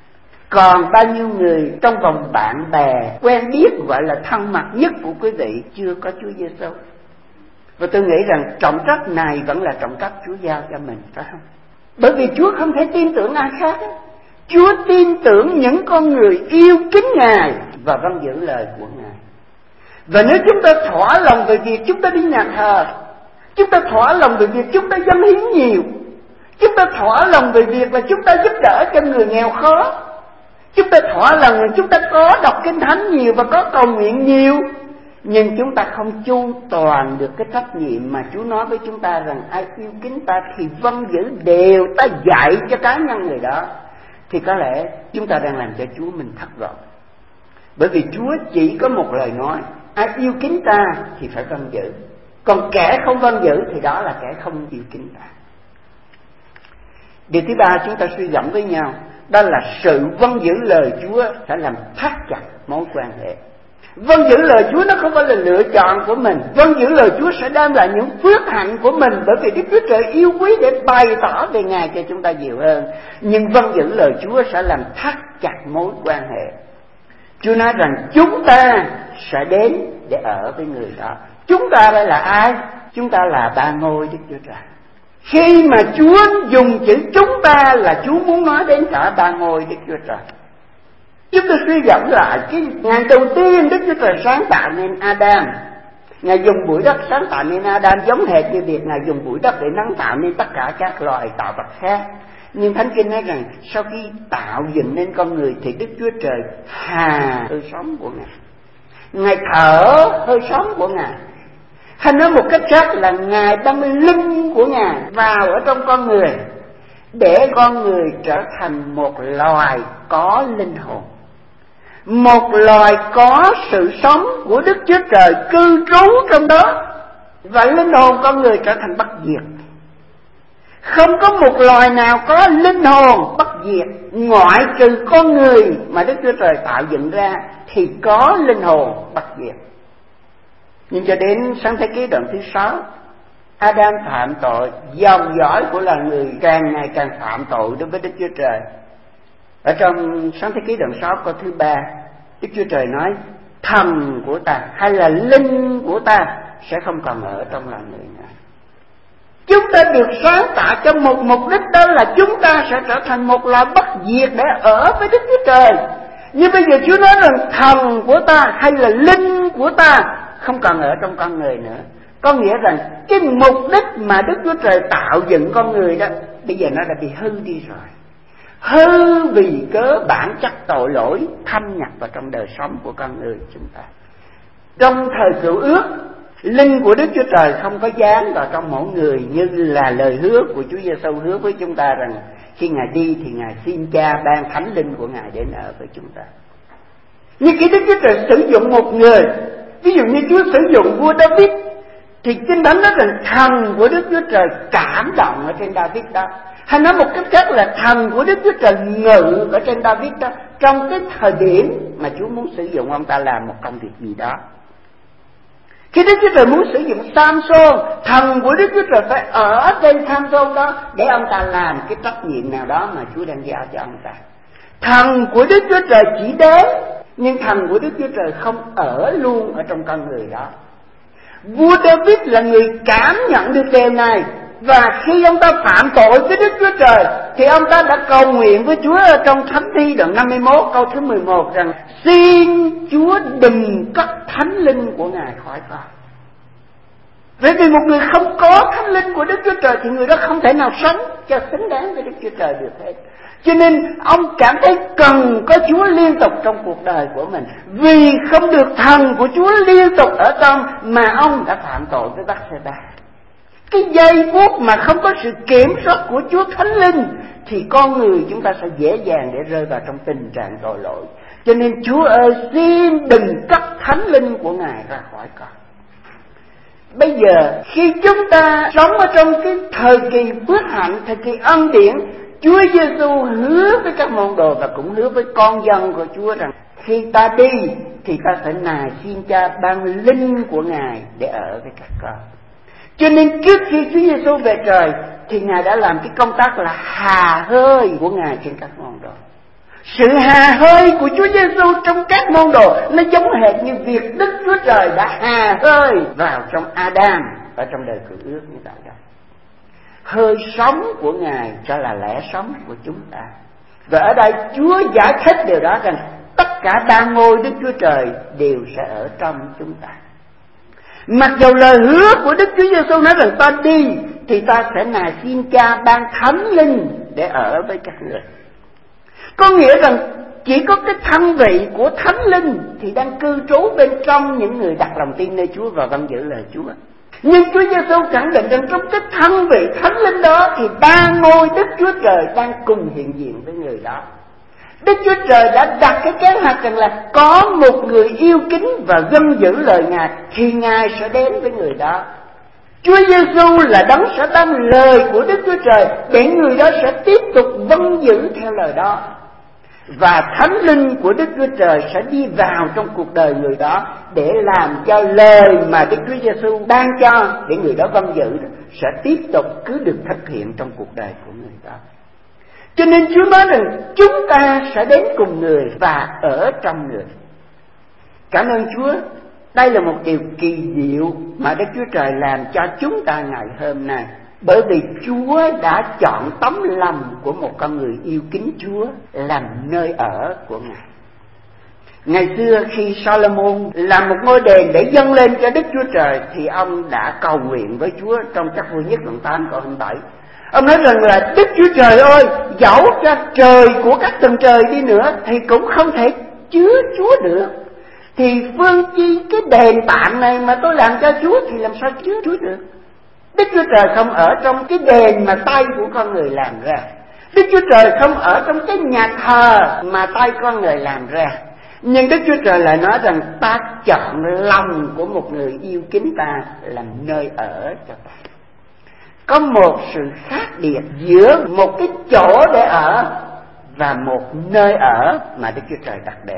Còn bao nhiêu người trong vòng bạn bè quen biết gọi là thân mật nhất của quý vị chưa có Chúa Giê-xu? Và tôi nghĩ rằng trọng trách này vẫn là trọng trách Chúa giao cho mình, phải không? Bởi vì Chúa không thể tin tưởng ai khác. Chúa tin tưởng những con người yêu kính Ngài và vâng giữ lời của Ngài. Và nếu chúng ta thỏa lòng về việc chúng ta đi nhà thờ, chúng ta thỏa lòng về việc chúng ta dâng hiến nhiều, chúng ta thỏa lòng về việc là chúng ta giúp đỡ cho người nghèo khó, chúng ta thỏa lòng là chúng ta có đọc kinh thánh nhiều và có cầu nguyện nhiều, nhưng chúng ta không chu toàn được cái trách nhiệm mà Chúa nói với chúng ta rằng ai yêu kính ta thì vâng giữ đều ta dạy cho cá nhân người đó, thì có lẽ chúng ta đang làm cho Chúa mình thất vọng. Bởi vì Chúa chỉ có một lời nói: ai yêu kính ta thì phải vâng giữ, còn kẻ không vâng giữ thì đó là kẻ không yêu kính ta. Điều thứ ba chúng ta suy gẫm với nhau, đó là sự vâng giữ lời Chúa sẽ làm thắt chặt mối quan hệ. Vâng giữ lời Chúa nó không phải là lựa chọn của mình. Vâng giữ lời Chúa sẽ đem lại những phước hạnh của mình, bởi vì Đức Chúa Trời yêu quý để bày tỏ về Ngài cho chúng ta nhiều hơn. Nhưng vâng giữ lời Chúa sẽ làm thắt chặt mối quan hệ. Chúa nói rằng chúng ta sẽ đến để ở với người đó. Chúng ta đây là ai? Chúng ta là ba ngôi Đức Chúa Trời. Khi mà Chúa dùng chữ chúng ta là Chúa muốn nói đến cả ba ngôi Đức Chúa Trời. Chúng ta suy gẫm lại cái ngày đầu tiên Đức Chúa Trời sáng tạo nên Adam. Ngài dùng bụi đất sáng tạo nên Adam giống hệt như việc Ngài dùng bụi đất để nắng tạo nên tất cả các loài tạo vật khác. Nhưng Thánh Kinh nói rằng sau khi tạo dựng nên con người thì Đức Chúa Trời hà hơi sống của Ngài, Ngài thở hơi sống của Ngài. Hay nói một cách khác là Ngài đâm linh của Ngài vào ở trong con người, để con người trở thành một loài có linh hồn, một loài có sự sống của Đức Chúa Trời cư trú trong đó, và linh hồn con người trở thành bất diệt. Không có một loài nào có linh hồn bất diệt, ngoại trừ con người mà Đức Chúa Trời tạo dựng ra thì có linh hồn bất diệt. Nhưng cho đến Sáng Thế Ký đoạn thứ 6, Adam phạm tội, dòng dõi của loài người càng ngày càng phạm tội đối với Đức Chúa Trời. Ở trong Sáng Thế Ký đoạn 6 câu thứ 3, Đức Chúa Trời nói: thần của ta hay là linh của ta sẽ không còn ở trong loài người nữa. Chúng ta được sáng tạo cho một mục đích, đó là chúng ta sẽ trở thành một loài bất diệt để ở với Đức Chúa Trời. Nhưng bây giờ Chúa nói rằng thần của ta hay là linh của ta không còn ở trong con người nữa. Có nghĩa rằng cái mục đích mà Đức Chúa Trời tạo dựng con người đó bây giờ nó đã bị hư đi rồi. Hư vì cớ bản chất tội lỗi thâm nhập vào trong đời sống của con người chúng ta. Trong thời Cựu Ước, linh của Đức Chúa Trời không có dán vào trong mỗi người, như là lời hứa của Chúa Giê-xu hứa với chúng ta rằng khi Ngài đi thì Ngài xin Cha ban thánh linh của Ngài đến ở với chúng ta. Nhưng khi Đức Chúa Trời sử dụng một người, ví dụ như Chúa sử dụng vua David, thì Kinh Thánh nói rằng thần của Đức Chúa Trời cảm động ở trên David đó. Hay nói một cách khác là thần của Đức Chúa Trời ngự ở trên David đó, trong cái thời điểm mà Chúa muốn sử dụng ông ta làm một công việc gì đó. Khi Đức Chúa Trời muốn sử dụng Samson, thần của Đức Chúa Trời phải ở trên Samson đó để ông ta làm cái trách nhiệm nào đó mà Chúa đang giao cho ông ta. Thần của Đức Chúa Trời chỉ đến, nhưng thần của Đức Chúa Trời không ở luôn ở trong con người đó. Vua David là người cảm nhận được điều này, và khi ông ta phạm tội với Đức Chúa Trời thì ông ta đã cầu nguyện với Chúa ở trong Thánh Thi đoạn 51 câu thứ 11 rằng: xin Chúa đừng cất thánh linh của Ngài khỏi con. Bởi vì một người không có thánh linh của Đức Chúa Trời thì người đó không thể nào sống cho xứng đáng với Đức Chúa Trời được hết. Cho nên ông cảm thấy cần có Chúa liên tục trong cuộc đời của mình. Vì không được thần của Chúa liên tục ở trong mà ông đã phạm tội với Bath-sheba. Cái giây phút mà không có sự kiểm soát của Chúa Thánh Linh thì con người chúng ta sẽ dễ dàng để rơi vào trong tình trạng tội lỗi. Cho nên Chúa ơi, xin đừng cất Thánh Linh của Ngài ra khỏi con. Bây giờ khi chúng ta sống ở trong cái thời kỳ phước hạnh, thời kỳ ân điển, Chúa Giêsu hứa với các môn đồ và cũng hứa với con dân của Chúa rằng khi ta đi thì ta sẽ nài xin Cha ban linh của Ngài để ở với các con. Cho nên trước khi Chúa Giêsu về trời thì Ngài đã làm cái công tác là hà hơi của Ngài trên các môn đồ. Sự hà hơi của Chúa Giêsu trong các môn đồ nó giống hệt như việc Đức Chúa Trời đã hà hơi vào trong Adam ở trong đời Cựu Ước như vậy đó. Hơi sống của Ngài cho là lẽ sống của chúng ta. Và ở đây Chúa giải thích điều đó rằng tất cả ba ngôi Đức Chúa Trời đều sẽ ở trong chúng ta. Mặc dù lời hứa của Đức Chúa Giêsu nói rằng ta đi thì ta sẽ nài xin Cha ban Thánh Linh để ở với các người. Có nghĩa rằng chỉ có cái thân vị của Thánh Linh thì đang cư trú bên trong những người đặt lòng tin nơi Chúa và vâng giữ lời Chúa. Nhưng Chúa Giêsu khẳng định rằng trong cái thân vị Thánh Linh đó thì ba ngôi Đức Chúa Trời đang cùng hiện diện với người đó. Đức Chúa Trời đã đặt cái kế hoạch rằng là có một người yêu kính và vâng giữ lời Ngài thì Ngài sẽ đến với người đó. Chúa Giêsu là đấng sẽ ban lời của Đức Chúa Trời để người đó sẽ tiếp tục vâng giữ theo lời đó. Và Thánh Linh của Đức Chúa Trời sẽ đi vào trong cuộc đời người đó để làm cho lời mà Đức Chúa Giêsu ban cho để người đó vâng giữ sẽ tiếp tục cứ được thực hiện trong cuộc đời của người đó. Cho nên Chúa nói rằng chúng ta sẽ đến cùng người và ở trong người. Cảm ơn Chúa. Đây là một điều kỳ diệu mà Đức Chúa Trời làm cho chúng ta ngày hôm nay. Bởi vì Chúa đã chọn tấm lòng của một con người yêu kính Chúa làm nơi ở của Ngài. Ngày xưa khi Solomon làm một ngôi đền để dâng lên cho Đức Chúa Trời thì ông đã cầu nguyện với Chúa trong Các Vua Nhất đoạn 8 câu 27. Ông nói rằng là Đức Chúa Trời ơi, dẫu cho trời của các tầng trời đi nữa thì cũng không thể chứa Chúa được. Thì phương chi cái đền tạm này mà tôi làm cho Chúa thì làm sao chứa Chúa được? Đức Chúa Trời không ở trong cái đền mà tay của con người làm ra. Đức Chúa Trời không ở trong cái nhà thờ mà tay con người làm ra. Nhưng Đức Chúa Trời lại nói rằng ta chọn lòng của một người yêu kính ta làm nơi ở cho ta. Có một sự khác biệt giữa một cái chỗ để ở và một nơi ở mà Đức Chúa Trời đặt để.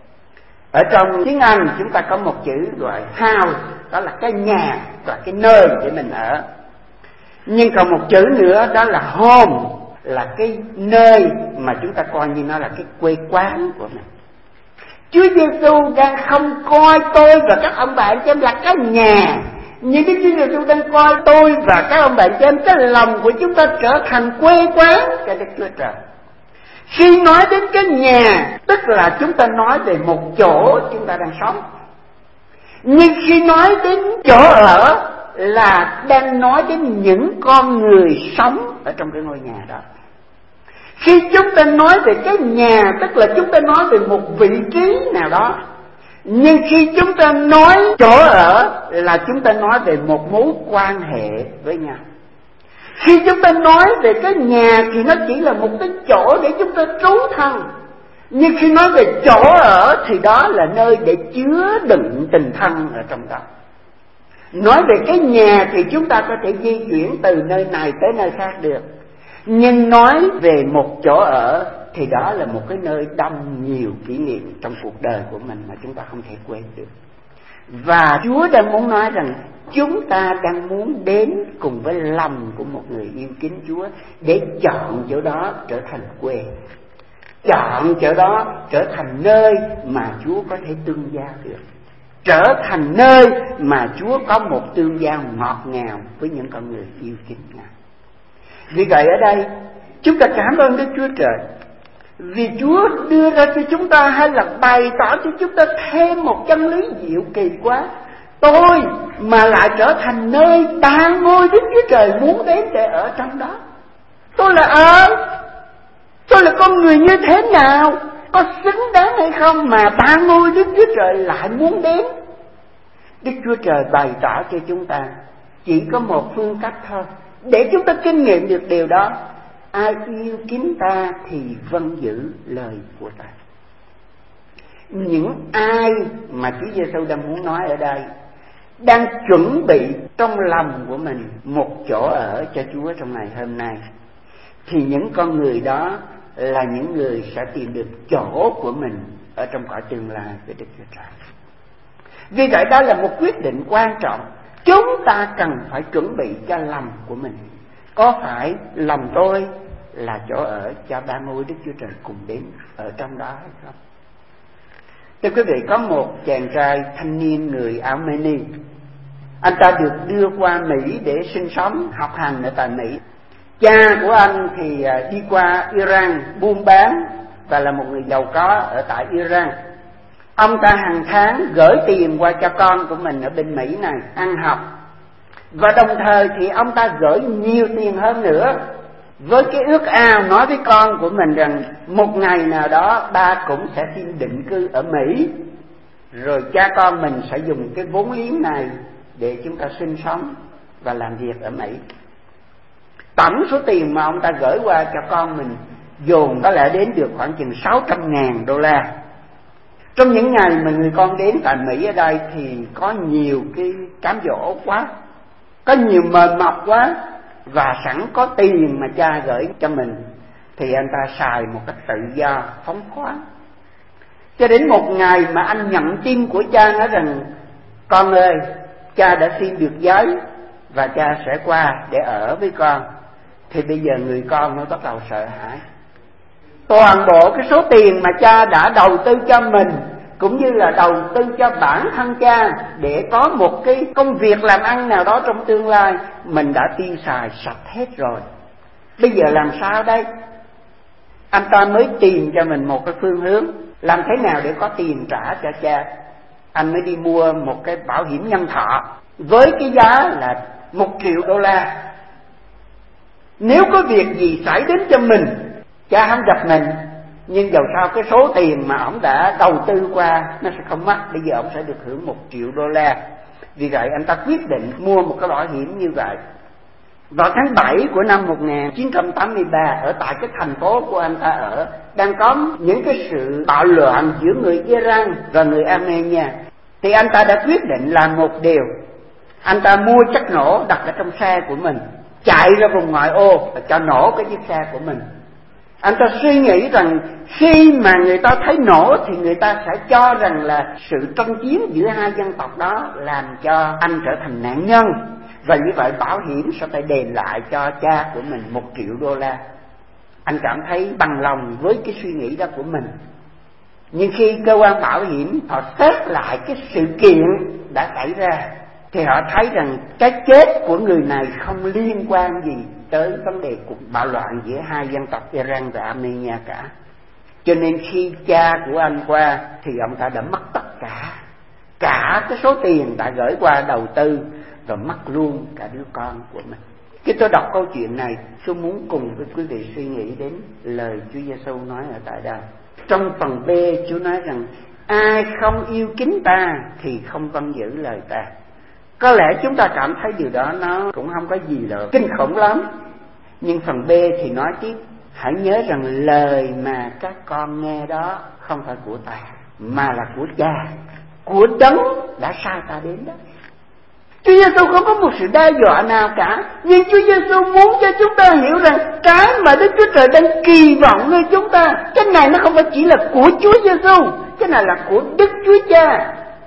Ở trong tiếng Anh chúng ta có một chữ gọi house, đó là cái nhà và cái nơi để mình ở. Nhưng còn một chữ nữa đó là home, là cái nơi mà chúng ta coi như nó là cái quê quán của mình. Chúa Giêsu đang không coi tôi và các ông bạn cho em là cái nhà, nhưng Đức Chúa Giêsu đang coi tôi và các ông bạn cho em cái lòng của chúng ta trở thành quê quán cho Đức Chúa Trời. Khi nói đến cái nhà, tức là chúng ta nói về một chỗ chúng ta đang sống. Nhưng khi nói đến chỗ ở là đang nói đến những con người sống ở trong cái ngôi nhà đó. Khi chúng ta nói về cái nhà, tức là chúng ta nói về một vị trí nào đó. Nhưng khi chúng ta nói chỗ ở là chúng ta nói về một mối quan hệ với nhau. Khi chúng ta nói về cái nhà thì nó chỉ là một cái chỗ để chúng ta trú thân. Nhưng khi nói về chỗ ở thì đó là nơi để chứa đựng tình thân ở trong đó. Nói về cái nhà thì chúng ta có thể di chuyển từ nơi này tới nơi khác được. Nhưng nói về một chỗ ở thì đó là một cái nơi đông nhiều kỷ niệm trong cuộc đời của mình mà chúng ta không thể quên được. Và Chúa đang muốn nói rằng chúng ta đang muốn đến cùng với lòng của một người yêu kính Chúa để chọn chỗ đó trở thành quê, chọn chỗ đó trở thành nơi mà Chúa có thể tương giao được, trở thành nơi mà Chúa có một tương giao ngọt ngào với những con người yêu kính Ngài. Vì vậy ở đây chúng ta cảm ơn Đức Chúa Trời, vì Chúa đưa ra cho chúng ta hay là bày tỏ cho chúng ta thêm một chân lý diệu kỳ quá. Tôi mà lại trở thành nơi ba ngôi Đức Chúa Trời muốn đến để ở trong đó. Tôi là ai? Tôi là con người như thế nào? Có xứng đáng hay không mà ba ngôi Đức Chúa Trời lại muốn đến? Đức Chúa Trời bày tỏ cho chúng ta chỉ có một phương cách thôi để chúng ta kinh nghiệm được điều đó. Ai yêu kính ta thì vâng giữ lời của ta. Những ai mà Chúa Giêsu đang muốn nói ở đây đang chuẩn bị trong lòng của mình một chỗ ở cho Chúa trong ngày hôm nay, thì những con người đó là những người sẽ tìm được chỗ của mình ở trong cõi tương lai với Đức Chúa Trời. Vì vậy đó là một quyết định quan trọng. Chúng ta cần phải chuẩn bị cho lòng của mình. Có phải lòng tôi là chỗ ở cho ba ngôi Đức Chúa Trời cùng đến ở trong đó hay không? Thưa quý vị, có một chàng trai thanh niên người Armenia. Anh ta được đưa qua Mỹ để sinh sống, học hành ở tại Mỹ. Cha của anh thì đi qua Iran buôn bán và là một người giàu có ở tại Iran. Ông ta hàng tháng gửi tiền qua cho con của mình ở bên Mỹ này ăn học. Và đồng thời thì ông ta gửi nhiều tiền hơn nữa, với cái ước ao nói với con của mình rằng một ngày nào đó ba cũng sẽ xin định cư ở Mỹ, rồi cha con mình sẽ dùng cái vốn liếng này để chúng ta sinh sống và làm việc ở Mỹ. Tổng số tiền mà ông ta gửi qua cho con mình dồn có lẽ đến được khoảng chừng $600,000. Trong những ngày mà người con đến tại Mỹ ở đây thì có nhiều cái cám dỗ quá, có nhiều mời mọc quá, và sẵn có tiền mà cha gửi cho mình thì anh ta xài một cách tự do phóng khoáng. Cho đến một ngày mà anh nhận tin của cha nói rằng con ơi, cha đã xin được giấy và cha sẽ qua để ở với con, thì bây giờ người con mới bắt đầu sợ hãi. Toàn bộ cái số tiền mà cha đã đầu tư cho mình cũng như là đầu tư cho bản thân cha để có một cái công việc làm ăn nào đó trong tương lai, mình đã tiêu xài sạch hết rồi. Bây giờ làm sao đây? Anh ta mới tìm cho mình một cái phương hướng làm thế nào để có tiền trả cho cha. Anh mới đi mua một cái bảo hiểm nhân thọ với cái giá là $1 triệu. Nếu có việc gì xảy đến cho mình, cha không gặp mình, nhưng dầu sao cái số tiền mà ông đã đầu tư qua nó sẽ không mất. Bây giờ ông sẽ được hưởng $1 triệu. Vì vậy anh ta quyết định mua một cái bảo hiểm như vậy. Vào tháng 7 của năm 1983, ở tại cái thành phố của anh ta ở đang có những cái sự bạo loạn giữa người Iran và người Armenia, thì anh ta đã quyết định làm một điều. Anh ta mua chất nổ đặt ở trong xe của mình, chạy ra vùng ngoại ô và cho nổ cái chiếc xe của mình. Anh ta suy nghĩ rằng khi mà người ta thấy nổ thì người ta sẽ cho rằng là sự tranh chiến giữa hai dân tộc đó làm cho anh trở thành nạn nhân, và như vậy bảo hiểm sẽ phải đền lại cho cha của mình $1 triệu. Anh cảm thấy bằng lòng với cái suy nghĩ đó của mình. Nhưng khi cơ quan bảo hiểm họ xét lại cái sự kiện đã xảy ra thì họ thấy rằng cái chết của người này không liên quan gì tới vấn đề cuộc bạo loạn giữa hai dân tộc Iran và Armenia cả. Cho nên khi cha của anh qua thì ông ta đã mất tất cả cái số tiền đã gửi qua đầu tư, rồi mất luôn cả đứa con của mình. Khi tôi đọc câu chuyện này, tôi muốn cùng với quý vị suy nghĩ đến lời Chúa Giêsu nói ở tại đây. Trong phần B, Chúa nói rằng ai không yêu kính ta thì không vâng giữ lời ta. Có lẽ chúng ta cảm thấy điều đó nó cũng không có gì là kinh khủng lắm. Nhưng phần B thì nói tiếp: hãy nhớ rằng lời mà các con nghe đó không phải của ta, mà là của Cha, của Đấng đã sai ta đến đó. Chúa Giêsu không có một sự đe dọa nào cả, nhưng Chúa Giêsu muốn cho chúng ta hiểu rằng cái mà Đức Chúa Trời đang kỳ vọng nơi chúng ta, cái này nó không phải chỉ là của Chúa Giêsu, cái này là của Đức Chúa Cha.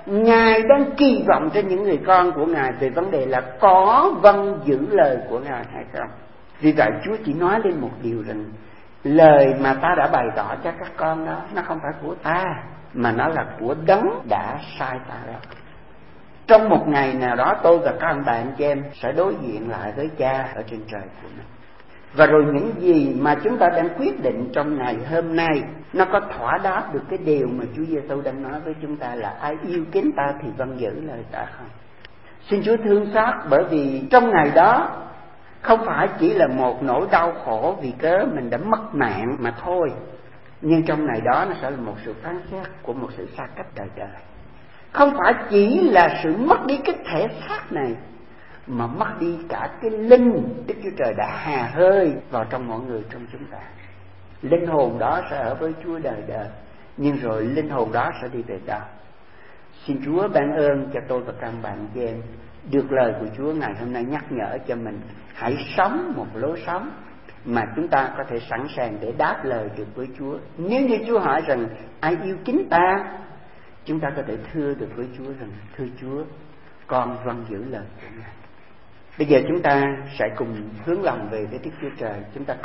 Ngài đang kỳ vọng trên những người con của Ngài về vấn đề là có vâng giữ lời của Ngài hay không. Vì vậy Chúa chỉ nói lên một điều rằng lời mà ta đã bày tỏ cho các con đó, nó không phải của ta, mà nó là của Đấng đã sai ta đó. Trong một ngày nào đó tôi và các anh bạn chị em sẽ đối diện lại với Cha ở trên trời của mình. Và rồi những gì mà chúng ta đang quyết định trong ngày hôm nay, nó có thỏa đáp được cái điều mà Chúa Giêsu đang nói với chúng ta là ai yêu kính ta thì vâng giữ lời ta không. Xin Chúa thương xót, bởi vì trong ngày đó không phải chỉ là một nỗi đau khổ vì cớ mình đã mất mạng mà thôi, nhưng trong ngày đó nó sẽ là một sự phán xét của một sự xa cách đời đời. Không phải chỉ là sự mất đi cái thể xác này, mà mất đi cả cái linh Đức Chúa Trời đã hà hơi vào trong mọi người trong chúng ta. Linh hồn đó sẽ ở với Chúa đời đời, nhưng rồi linh hồn đó sẽ đi về đâu? Xin Chúa ban ơn cho tôi và các bạn chị em được lời của Chúa ngày hôm nay nhắc nhở cho mình hãy sống một lối sống mà chúng ta có thể sẵn sàng để đáp lời được với Chúa. Nếu như Chúa hỏi rằng ai yêu kính ta, chúng ta có thể thưa được với Chúa rằng thưa Chúa, con vâng giữ lời của Ngài. Bây giờ chúng ta sẽ cùng hướng lòng về với Đức Chúa Trời. Chúng ta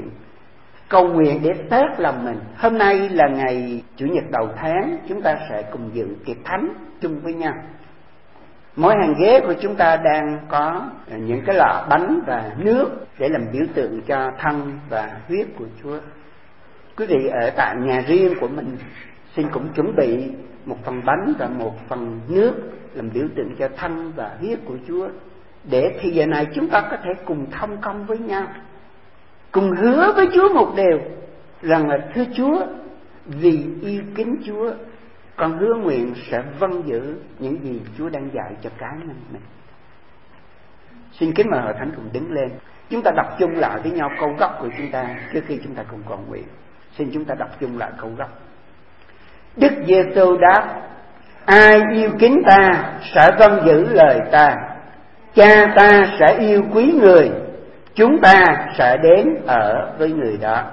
cầu nguyện để tết lòng mình. Hôm nay là ngày Chủ nhật đầu tháng, chúng ta sẽ cùng dự tiệc thánh chung với nhau. Mỗi hàng ghế của chúng ta đang có những cái lọ bánh và nước để làm biểu tượng cho thân và huyết của Chúa. Quý vị ở tại nhà riêng của mình xin cũng chuẩn bị một phần bánh và một phần nước làm biểu tượng cho thân và huyết của Chúa, để thì giờ này chúng ta có thể cùng thông công với nhau, cùng hứa với Chúa một điều rằng là thưa Chúa, vì yêu kính Chúa, con hứa nguyện sẽ vâng giữ những gì Chúa đang dạy cho cá nhân mình. Xin kính mời hội thánh cùng đứng lên. Chúng ta đọc chung lại với nhau câu gốc của chúng ta trước khi chúng ta cùng cầu nguyện. Xin chúng ta đọc chung lại câu gốc. Đức Giêsu đáp: ai yêu kính ta sẽ vâng giữ lời ta. Cha ta sẽ yêu quý người, chúng ta sẽ đến ở với người đó.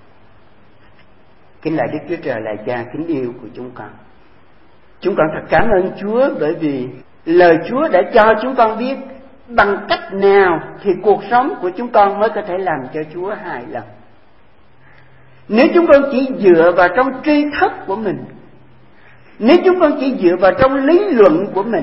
Kính lạy Đức Chúa Trời là Cha kính yêu của chúng con. Chúng con thật cảm ơn Chúa, bởi vì lời Chúa đã cho chúng con biết bằng cách nào thì cuộc sống của chúng con mới có thể làm cho Chúa hài lòng. Nếu chúng con chỉ dựa vào trong tri thức của mình, nếu chúng con chỉ dựa vào trong lý luận của mình,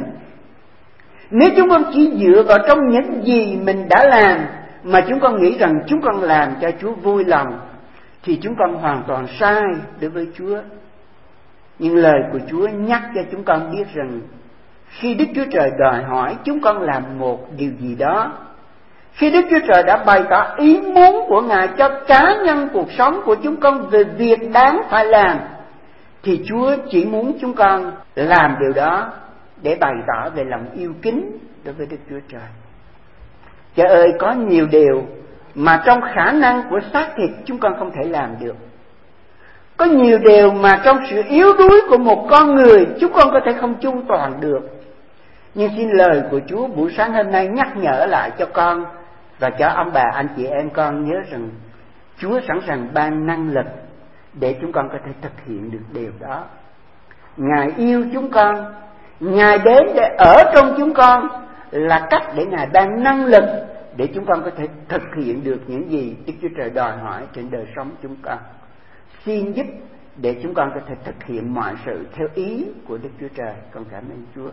nếu chúng con chỉ dựa vào trong những gì mình đã làm mà chúng con nghĩ rằng chúng con làm cho Chúa vui lòng, thì chúng con hoàn toàn sai đối với Chúa. Nhưng lời của Chúa nhắc cho chúng con biết rằng khi Đức Chúa Trời đòi hỏi chúng con làm một điều gì đó, khi Đức Chúa Trời đã bày tỏ ý muốn của Ngài cho cá nhân cuộc sống của chúng con về việc đáng phải làm, thì Chúa chỉ muốn chúng con làm điều đó để bày tỏ về lòng yêu kính đối với Đức Chúa Trời. Trời ơi, có nhiều điều mà trong khả năng của xác thịt chúng con không thể làm được. Có nhiều điều mà trong sự yếu đuối của một con người chúng con có thể không chu toàn được. Nhưng xin lời của Chúa buổi sáng hôm nay nhắc nhở lại cho con và cho ông bà anh chị em con nhớ rằng Chúa sẵn sàng ban năng lực để chúng con có thể thực hiện được điều đó. Ngài yêu chúng con, Ngài đến để ở trong chúng con là cách để Ngài ban năng lực để chúng con có thể thực hiện được những gì Đức Chúa Trời đòi hỏi trên đời sống chúng con. Xin giúp để chúng con có thể thực hiện mọi sự theo ý của Đức Chúa Trời. Con cảm ơn Chúa.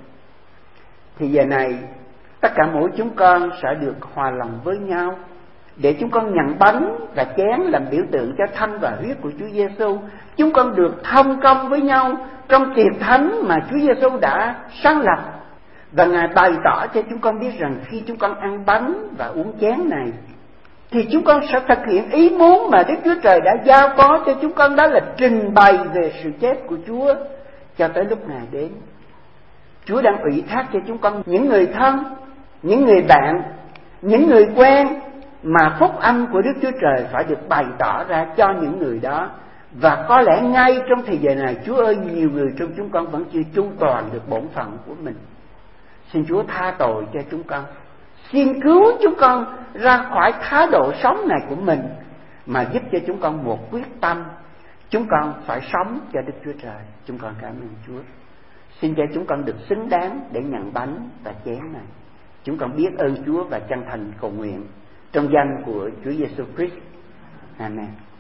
Thì giờ này tất cả mỗi chúng con sẽ được hòa lòng với nhau để chúng con nhận bánh và chén làm biểu tượng cho thân và huyết của Chúa Giêsu. Chúng con được thông công với nhau trong tiệc thánh mà Chúa Giêsu đã sáng lập, và Ngài bày tỏ cho chúng con biết rằng khi chúng con ăn bánh và uống chén này thì chúng con sẽ thực hiện ý muốn mà Đức Chúa Trời đã giao phó cho chúng con, đó là trình bày về sự chết của Chúa cho tới lúc Ngài đến. Chúa đang ủy thác cho chúng con những người thân, những người bạn, những người quen mà phúc âm của Đức Chúa Trời phải được bày tỏ ra cho những người đó. Và có lẽ ngay trong thời giờ này, Chúa ơi, nhiều người trong chúng con vẫn chưa chu toàn được bổn phận của mình. Xin Chúa tha tội cho chúng con, xin cứu chúng con ra khỏi thái độ sống này của mình, mà giúp cho chúng con một quyết tâm chúng con phải sống cho Đức Chúa Trời. Chúng con cảm ơn Chúa. Xin cho chúng con được xứng đáng để nhận bánh và chén này. Chúng con biết ơn Chúa và chân thành cầu nguyện trong danh của Chúa Giêsu Christ. Amen.